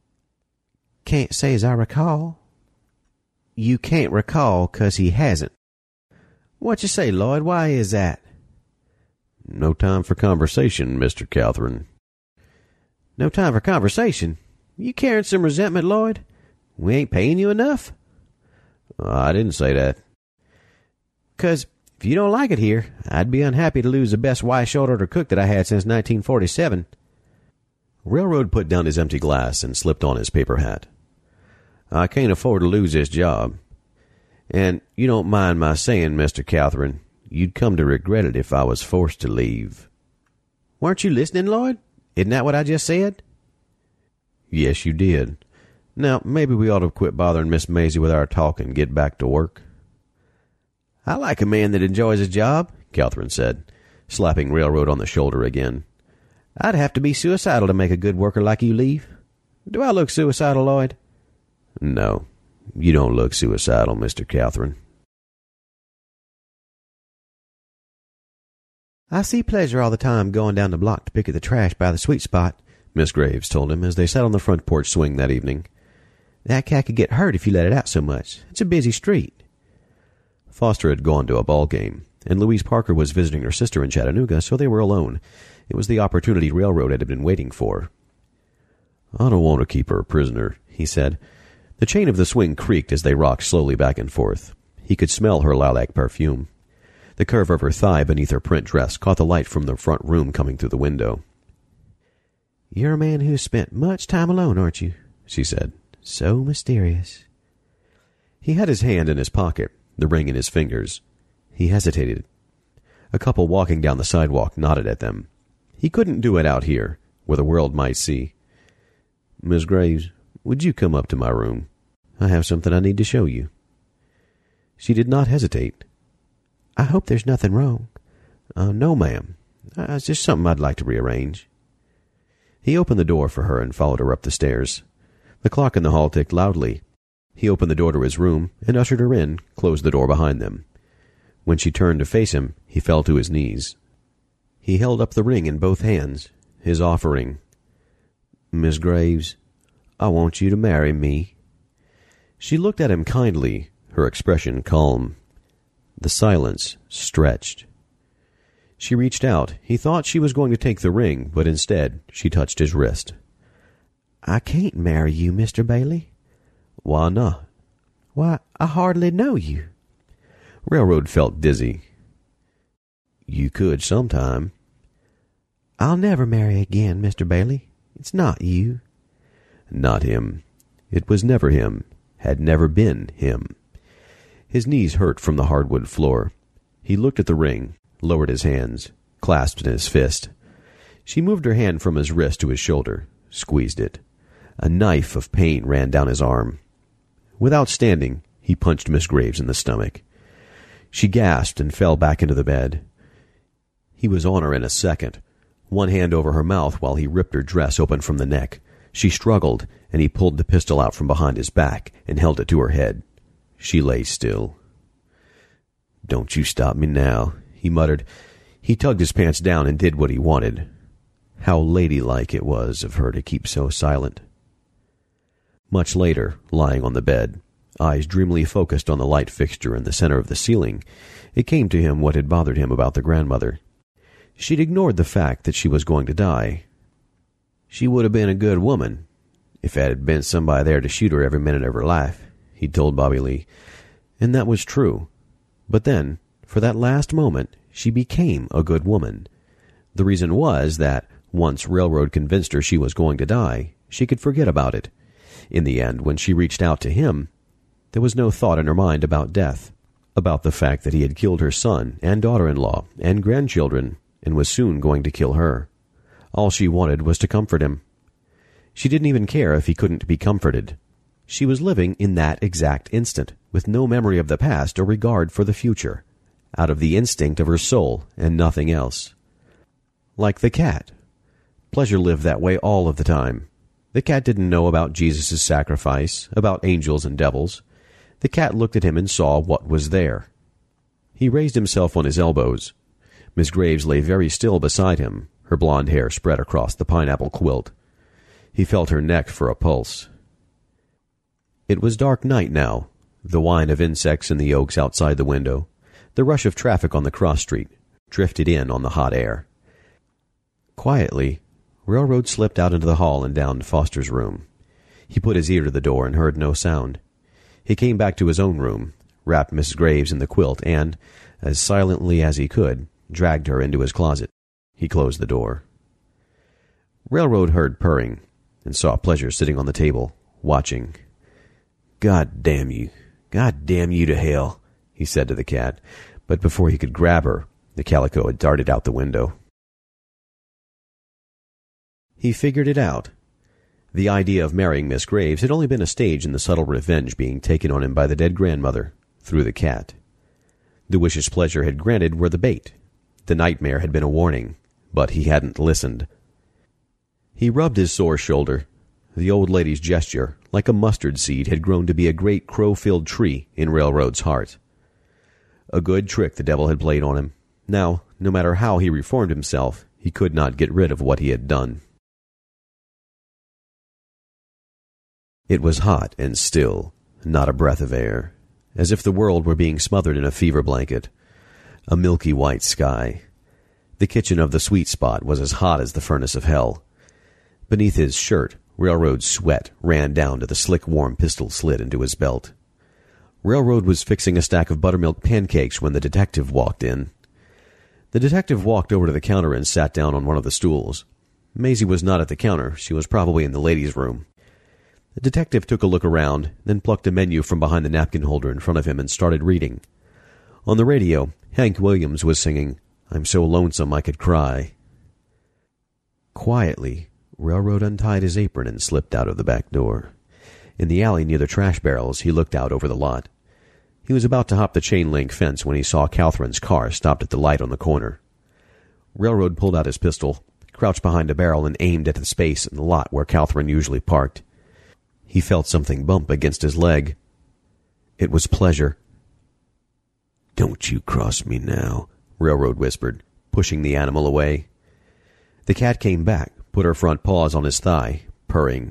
"Can't say as I recall." "You can't recall 'cause he hasn't. What you say, Lloyd? Why is that?" "No time for conversation, Mister Catherine." "No time for conversation? You carrying some resentment, Lloyd? We ain't paying you enough?" "I didn't say that." "'Cause if you don't like it here, I'd be unhappy to lose the best white short-order cook that I had since nineteen forty-seven. Railroad put down his empty glass and slipped on his paper hat. "I can't afford to lose this job. And you don't mind my saying, Mister Catherine, you'd come to regret it if I was forced to leave." "Weren't you listening, Lloyd? Isn't that what I just said?" "Yes, you did. Now, maybe we ought to quit bothering Miss Maisie with our talk and get back to work." "I like a man that enjoys his job," Catherine said, slapping Railroad on the shoulder again. "I'd have to be suicidal to make a good worker like you leave. Do I look suicidal, Lloyd?" "No, you don't look suicidal, Mister Catherine." "I see pleasure all the time going down the block to pick at the trash by the sweet spot," Miss Graves told him as they sat on the front porch swing that evening. "That cat could get hurt if you let it out so much. It's a busy street." Foster had gone to a ball game, and Louise Parker was visiting her sister in Chattanooga, so they were alone. It was the opportunity Railroad had been waiting for. "I don't want to keep her a prisoner," he said. The chain of the swing creaked as they rocked slowly back and forth. He could smell her lilac perfume. The curve of her thigh beneath her print dress caught the light from the front room coming through the window. "You're a man who's spent much time alone, aren't you?" she said. "So mysterious." He had his hand in his pocket, the ring in his fingers. He hesitated. A couple walking down the sidewalk nodded at them. He couldn't do it out here, where the world might see. "Miss Graves, would you come up to my room? I have something I need to show you." She did not hesitate. "I hope there's nothing wrong." Uh, no, ma'am. Uh, it's just something I'd like to rearrange." He opened the door for her and followed her up the stairs. The clock in the hall ticked loudly. He opened the door to his room and ushered her in, closed the door behind them. When she turned to face him, he fell to his knees. He held up the ring in both hands, his offering. "Miss Graves, I want you to marry me." She looked at him kindly, her expression calm. The silence stretched. She reached out. He thought she was going to take the ring, but instead she touched his wrist. "I can't marry you, Mister Bailey." "Why not?" "Why, I hardly know you." Railroad felt dizzy. "You could sometime." "I'll never marry again, Mister Bailey. It's not you." Not him. It was never him, had never been him. His knees hurt from the hardwood floor. He looked at the ring, lowered his hands, clasped in his fist. She moved her hand from his wrist to his shoulder, squeezed it. A knife of pain ran down his arm. Without standing, he punched Miss Graves in the stomach. She gasped and fell back into the bed. He was on her in a second, one hand over her mouth while he ripped her dress open from the neck. She struggled, and he pulled the pistol out from behind his back and held it to her head. She lay still. "Don't you stop me now," he muttered. He tugged his pants down and did what he wanted. How ladylike it was of her to keep so silent. Much later, lying on the bed, eyes dreamily focused on the light fixture in the center of the ceiling, it came to him what had bothered him about the grandmother. She'd ignored the fact that she was going to die. She would have been a good woman if there had been somebody there to shoot her every minute of her life, he'd told Bobby Lee. And that was true. But then, for that last moment, she became a good woman. The reason was that, once Railroad convinced her she was going to die, she could forget about it. In the end, when she reached out to him, there was no thought in her mind about death, about the fact that he had killed her son and daughter-in-law and grandchildren and was soon going to kill her. All she wanted was to comfort him. She didn't even care if he couldn't be comforted. She was living in that exact instant, with no memory of the past or regard for the future, out of the instinct of her soul and nothing else. Like the cat. Pleasure lived that way all of the time. The cat didn't know about Jesus' sacrifice, about angels and devils. The cat looked at him and saw what was there. He raised himself on his elbows. Miss Graves lay very still beside him, her blonde hair spread across the pineapple quilt. He felt her neck for a pulse. It was dark night now, the whine of insects in the oaks outside the window, the rush of traffic on the cross street, drifted in on the hot air. Quietly, Railroad slipped out into the hall and down to Foster's room. He put his ear to the door and heard no sound. He came back to his own room, wrapped Missus Graves in the quilt, and, as silently as he could, dragged her into his closet. He closed the door. Railroad heard purring, and saw Pleasure sitting on the table, watching. "God damn you. God damn you to hell," he said to the cat, but before he could grab her, the calico had darted out the window. He figured it out. The idea of marrying Miss Graves had only been a stage in the subtle revenge being taken on him by the dead grandmother, through the cat. The wishes Pleasure had granted were the bait. The nightmare had been a warning, but he hadn't listened. He rubbed his sore shoulder. The old lady's gesture, like a mustard seed, had grown to be a great crow-filled tree in Railroad's heart. A good trick the devil had played on him. Now, no matter how he reformed himself, he could not get rid of what he had done. It was hot and still, not a breath of air, as if the world were being smothered in a fever blanket. A milky white sky. The kitchen of the sweet spot was as hot as the furnace of hell. Beneath his shirt, Railroad's sweat ran down to the slick, warm pistol slit into his belt. Railroad was fixing a stack of buttermilk pancakes when the detective walked in. The detective walked over to the counter and sat down on one of the stools. Maisie was not at the counter. She was probably in the ladies' room. The detective took a look around, then plucked a menu from behind the napkin holder in front of him and started reading. On the radio, Hank Williams was singing, "I'm so lonesome I could cry." Quietly, Railroad untied his apron and slipped out of the back door. In the alley near the trash barrels, he looked out over the lot. He was about to hop the chain-link fence when he saw Catherine's car stopped at the light on the corner. Railroad pulled out his pistol, crouched behind a barrel, and aimed at the space in the lot where Catherine usually parked. He felt something bump against his leg. It was Pleasure. "Don't you cross me now," Railroad whispered, pushing the animal away. The cat came back, put her front paws on his thigh, purring.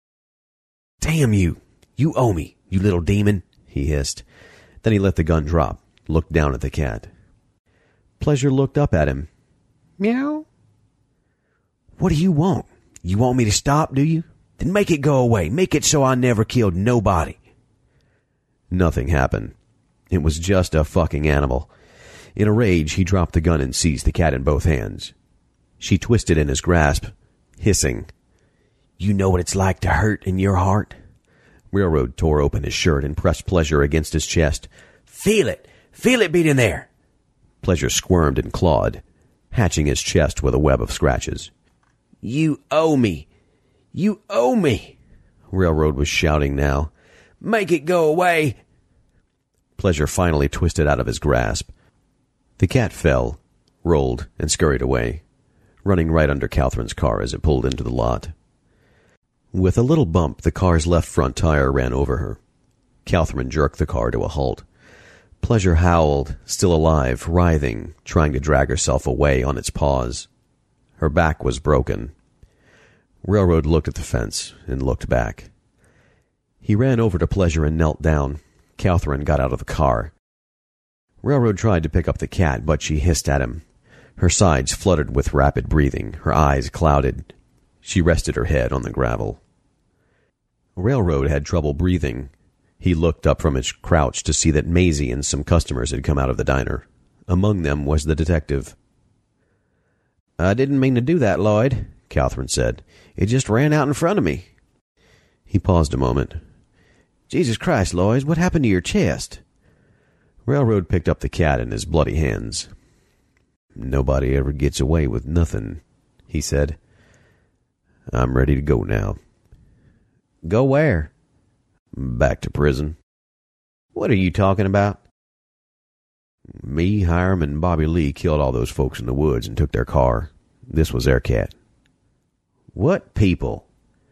"Damn you! You owe me, you little demon," he hissed. Then he let the gun drop, looked down at the cat. Pleasure looked up at him. "Meow." "What do you want? You want me to stop, do you? Then make it go away. Make it so I never killed nobody." Nothing happened. It was just a fucking animal. In a rage, he dropped the gun and seized the cat in both hands. She twisted in his grasp, hissing. "You know what it's like to hurt in your heart?" Railroad tore open his shirt and pressed Pleasure against his chest. "Feel it! Feel it beating there!" Pleasure squirmed and clawed, hatching his chest with a web of scratches. "You owe me! You owe me!" Railroad was shouting now. "Make it go away!" Pleasure finally twisted out of his grasp. The cat fell, rolled, and scurried away, running right under Catherine's car as it pulled into the lot. With a little bump, the car's left front tire ran over her. Catherine jerked the car to a halt. Pleasure howled, still alive, writhing, trying to drag herself away on its paws. Her back was broken. Railroad looked at the fence and looked back. He ran over to Pleasure and knelt down. Catherine got out of the car. Railroad tried to pick up the cat, but she hissed at him. Her sides fluttered with rapid breathing, her eyes clouded. She rested her head on the gravel. Railroad had trouble breathing. He looked up from his crouch to see that Maisie and some customers had come out of the diner. Among them was the detective. "I didn't mean to do that, Lloyd," Catherine said. "It just ran out in front of me." He paused a moment. "Jesus Christ, Lloyd, what happened to your chest?" Railroad picked up the cat in his bloody hands. "Nobody ever gets away with nothing," he said. "I'm ready to go now." "Go where?" "Back to prison." "What are you talking about?" "Me, Hiram, and Bobby Lee killed all those folks in the woods and took their car. This was their cat." "What people?"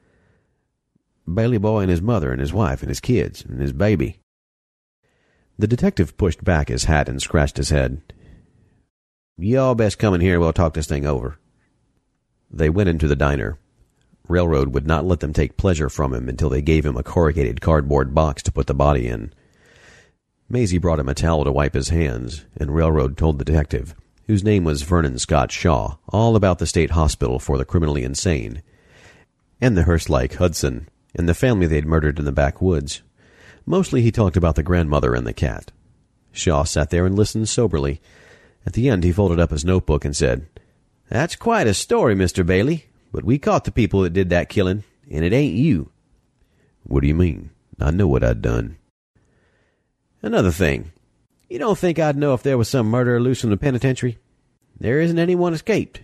"Bailey Boy and his mother and his wife and his kids and his baby." The detective pushed back his hat and scratched his head. "You all best come in here and we'll talk this thing over." They went into the diner. Railroad would not let them take Pleasure from him until they gave him a corrugated cardboard box to put the body in. Maisie brought him a towel to wipe his hands, and Railroad told the detective, whose name was Vernon Scott Shaw, all about the state hospital for the criminally insane, and the hearse-like Hudson, and the family they'd murdered in the backwoods. Mostly he talked about the grandmother and the cat. Shaw sat there and listened soberly. At the end he folded up his notebook and said, "That's quite a story, Mister Bailey, but we caught the people that did that killing, and it ain't you." "What do you mean? I know what I'd done." "Another thing. You don't think I'd know if there was some murderer loose in the penitentiary? There isn't anyone escaped."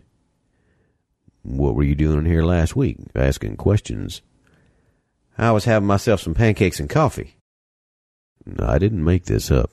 "What were you doing here last week, asking questions?" "I was having myself some pancakes and coffee." "I didn't make this up."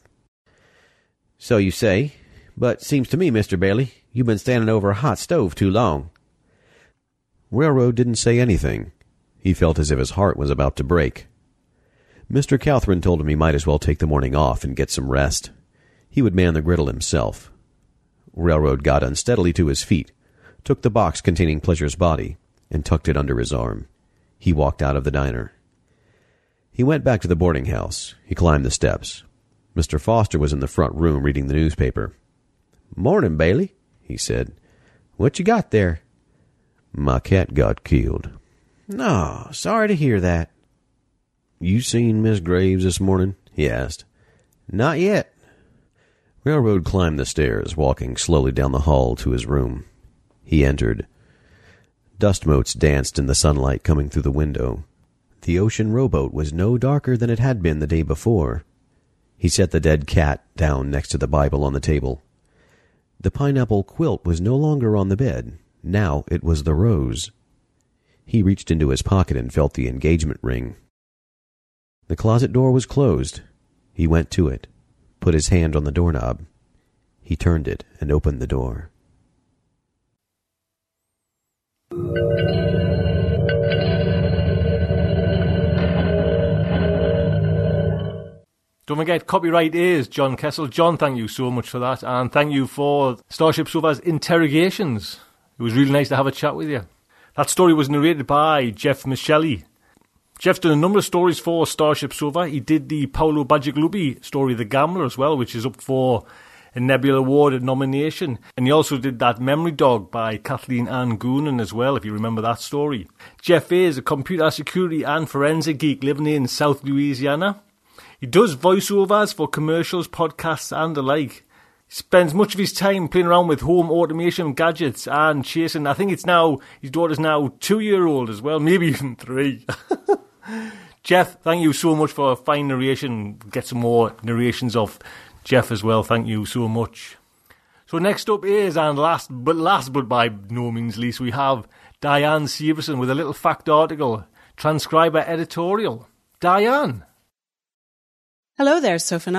"So you say, but seems to me, Mister Bailey, you've been standing over a hot stove too long." Railroad didn't say anything. He felt as if his heart was about to break. Mister Catherine told him he might as well take the morning off and get some rest. He would man the griddle himself. Railroad got unsteadily to his feet, took the box containing Pleasure's body, and tucked it under his arm. He walked out of the diner. He went back to the boarding house. He climbed the steps. Mister Foster was in the front room reading the newspaper. "Morning, Bailey," he said. "What you got there?" "My cat got killed." "No, sorry to hear that." "You seen Miss Graves this morning?" he asked. "Not yet." Railroad climbed the stairs, walking slowly down the hall to his room. He entered. Dust motes danced in the sunlight coming through the window. The ocean rowboat was no darker than it had been the day before. He set the dead cat down next to the Bible on the table. The pineapple quilt was no longer on the bed. Now it was the rose. He reached into his pocket and felt the engagement ring. The closet door was closed. He went to it, put his hand on the doorknob. He turned it and opened the door. Don't forget, copyright is John Kessel. John, thank you so much for that, and thank you for Starship Sofa's interrogations. It was really nice to have a chat with you. That story was narrated by Jeff Michelli. Jeff's done a number of stories for Starship Sofa. He did the Paolo Bacigalupi story, The Gambler, as well, which is up for a Nebula Award nomination. And he also did that Memory Dog by Kathleen Ann Goonan as well, if you remember that story. Jeff is a computer security and forensic geek living in South Louisiana. He does voiceovers for commercials, podcasts and the like. He spends much of his time playing around with home automation gadgets and chasing, I think it's now, his daughter's now two-year-old as well, maybe even three. Jeff, thank you so much for a fine narration. Get some more narrations of Jeff as well. Thank you so much. So next up is, and last but last but by no means least, we have Diane Severson with a little fact article, transcriber editorial. Diane. Hello there, Sofanauts.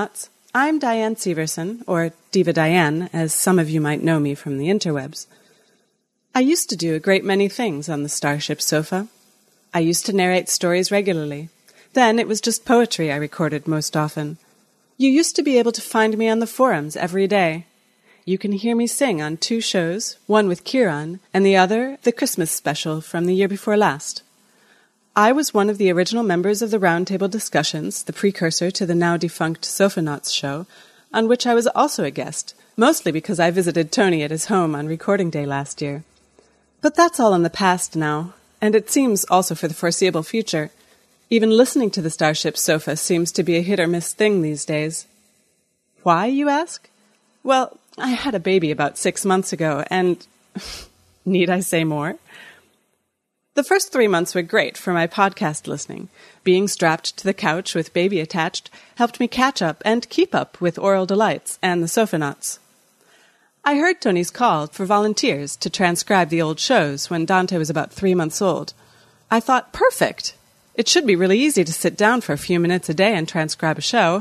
I'm Diane Severson, or Diva Diane, as some of you might know me from the interwebs. I used to do a great many things on the Starship Sofa. I used to narrate stories regularly. Then it was just poetry I recorded most often. You used to be able to find me on the forums every day. You can hear me sing on two shows, one with Kieran, and the other, the Christmas special from the year before last. I was one of the original members of the Roundtable Discussions, the precursor to the now-defunct Sofanauts show, on which I was also a guest, mostly because I visited Tony at his home on recording day last year. But that's all in the past now, and it seems also for the foreseeable future. Even listening to the Starship Sofa seems to be a hit-or-miss thing these days. Why, you ask? Well, I had a baby about six months ago, and need I say more? The first three months were great for my podcast listening. Being strapped to the couch with baby attached helped me catch up and keep up with Oral Delights and the Sofanauts. I heard Tony's call for volunteers to transcribe the old shows when Dante was about three months old. I thought, perfect! It should be really easy to sit down for a few minutes a day and transcribe a show.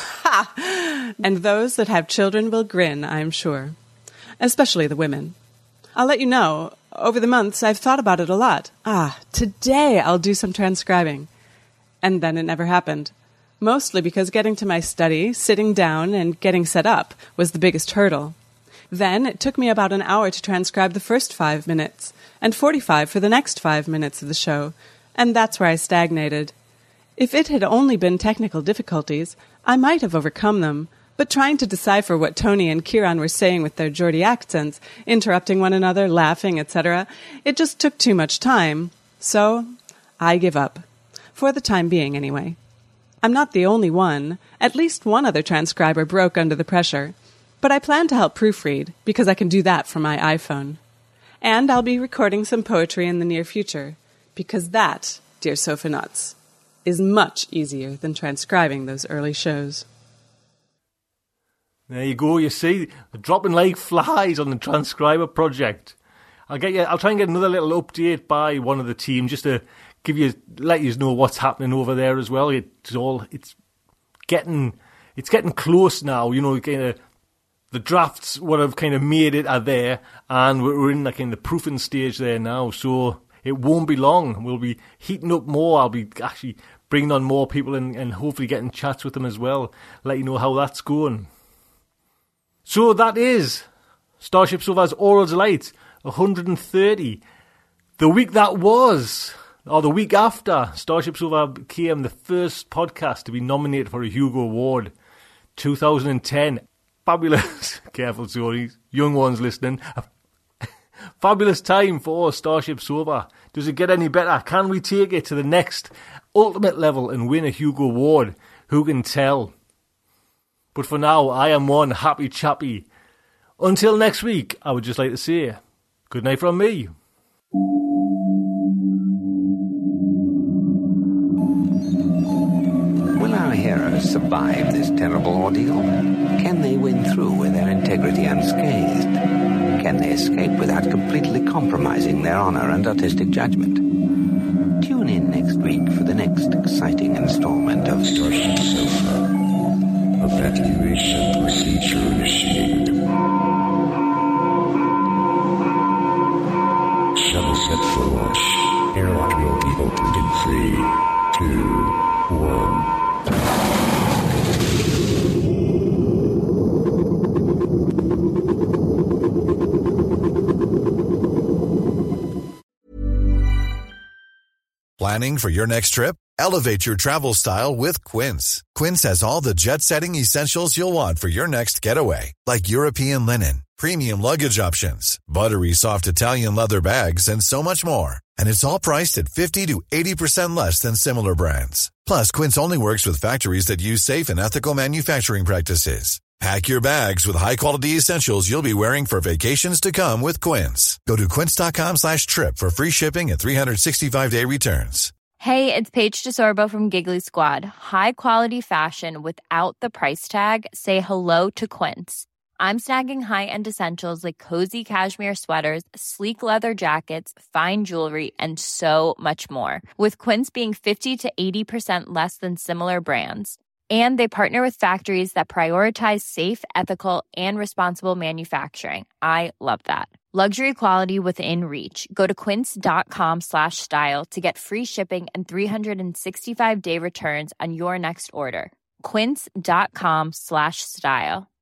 Ha! And those that have children will grin, I'm sure. Especially the women. I'll let you know, over the months I've thought about it a lot. Ah, today I'll do some transcribing. And then it never happened. Mostly because getting to my study, sitting down, and getting set up was the biggest hurdle. Then it took me about an hour to transcribe the first five minutes, and forty-five for the next five minutes of the show, and that's where I stagnated. If it had only been technical difficulties, I might have overcome them, but trying to decipher what Tony and Kieran were saying with their Geordie accents, interrupting one another, laughing, et cetera, it just took too much time. So, I give up. For the time being, anyway. I'm not the only one. At least one other transcriber broke under the pressure. But I plan to help proofread, because I can do that from my iPhone. And I'll be recording some poetry in the near future, because that, dear Sofanauts, is much easier than transcribing those early shows. There you go, you see, dropping like flies on the transcriber project. I'll get you. I'll try and get another little update by one of the team just to give you, let you know what's happening over there as well. It's all, it's getting, it's getting close now. You know, kind of the drafts, what have kind of made it, are there, and we're in like in the proofing stage there now. So it won't be long. We'll be heating up more. I'll be actually bringing on more people and, and hopefully getting chats with them as well. Let you know how that's going. So that is Starship Sofa's Oral Delight one hundred thirty. The week that was, or the week after, Starship Sofa became the first podcast to be nominated for a Hugo Award. two thousand ten. Fabulous, careful Tony, young ones listening. Fabulous time for Starship Sofa. Does it get any better? Can we take it to the next ultimate level and win a Hugo Award? Who can tell? But for now, I am one happy chappy. Until next week, I would just like to say, good night from me. Will our heroes survive this terrible ordeal? Can they win through with their integrity unscathed? Can they escape without completely compromising their honor and artistic judgment? Tune in next week for the next exciting installment of Starship Sofa. Evacuation procedure initiated. Shuttle set for launch. Airlock will be opened in three, two, one. Planning for your next trip? Elevate your travel style with Quince. Quince has all the jet-setting essentials you'll want for your next getaway, like European linen, premium luggage options, buttery soft Italian leather bags, and so much more. And it's all priced at fifty to eighty percent less than similar brands. Plus, Quince only works with factories that use safe and ethical manufacturing practices. Pack your bags with high-quality essentials you'll be wearing for vacations to come with Quince. Go to quince.com slash trip for free shipping and three sixty-five day returns. Hey, it's Paige DeSorbo from Giggly Squad. High quality fashion without the price tag. Say hello to Quince. I'm snagging high-end essentials like cozy cashmere sweaters, sleek leather jackets, fine jewelry, and so much more. With Quince being fifty to eighty percent less than similar brands. And they partner with factories that prioritize safe, ethical, and responsible manufacturing. I love that. Luxury quality within reach. Go to quince.com slash style to get free shipping and three sixty-five day returns on your next order. Quince.com slash style.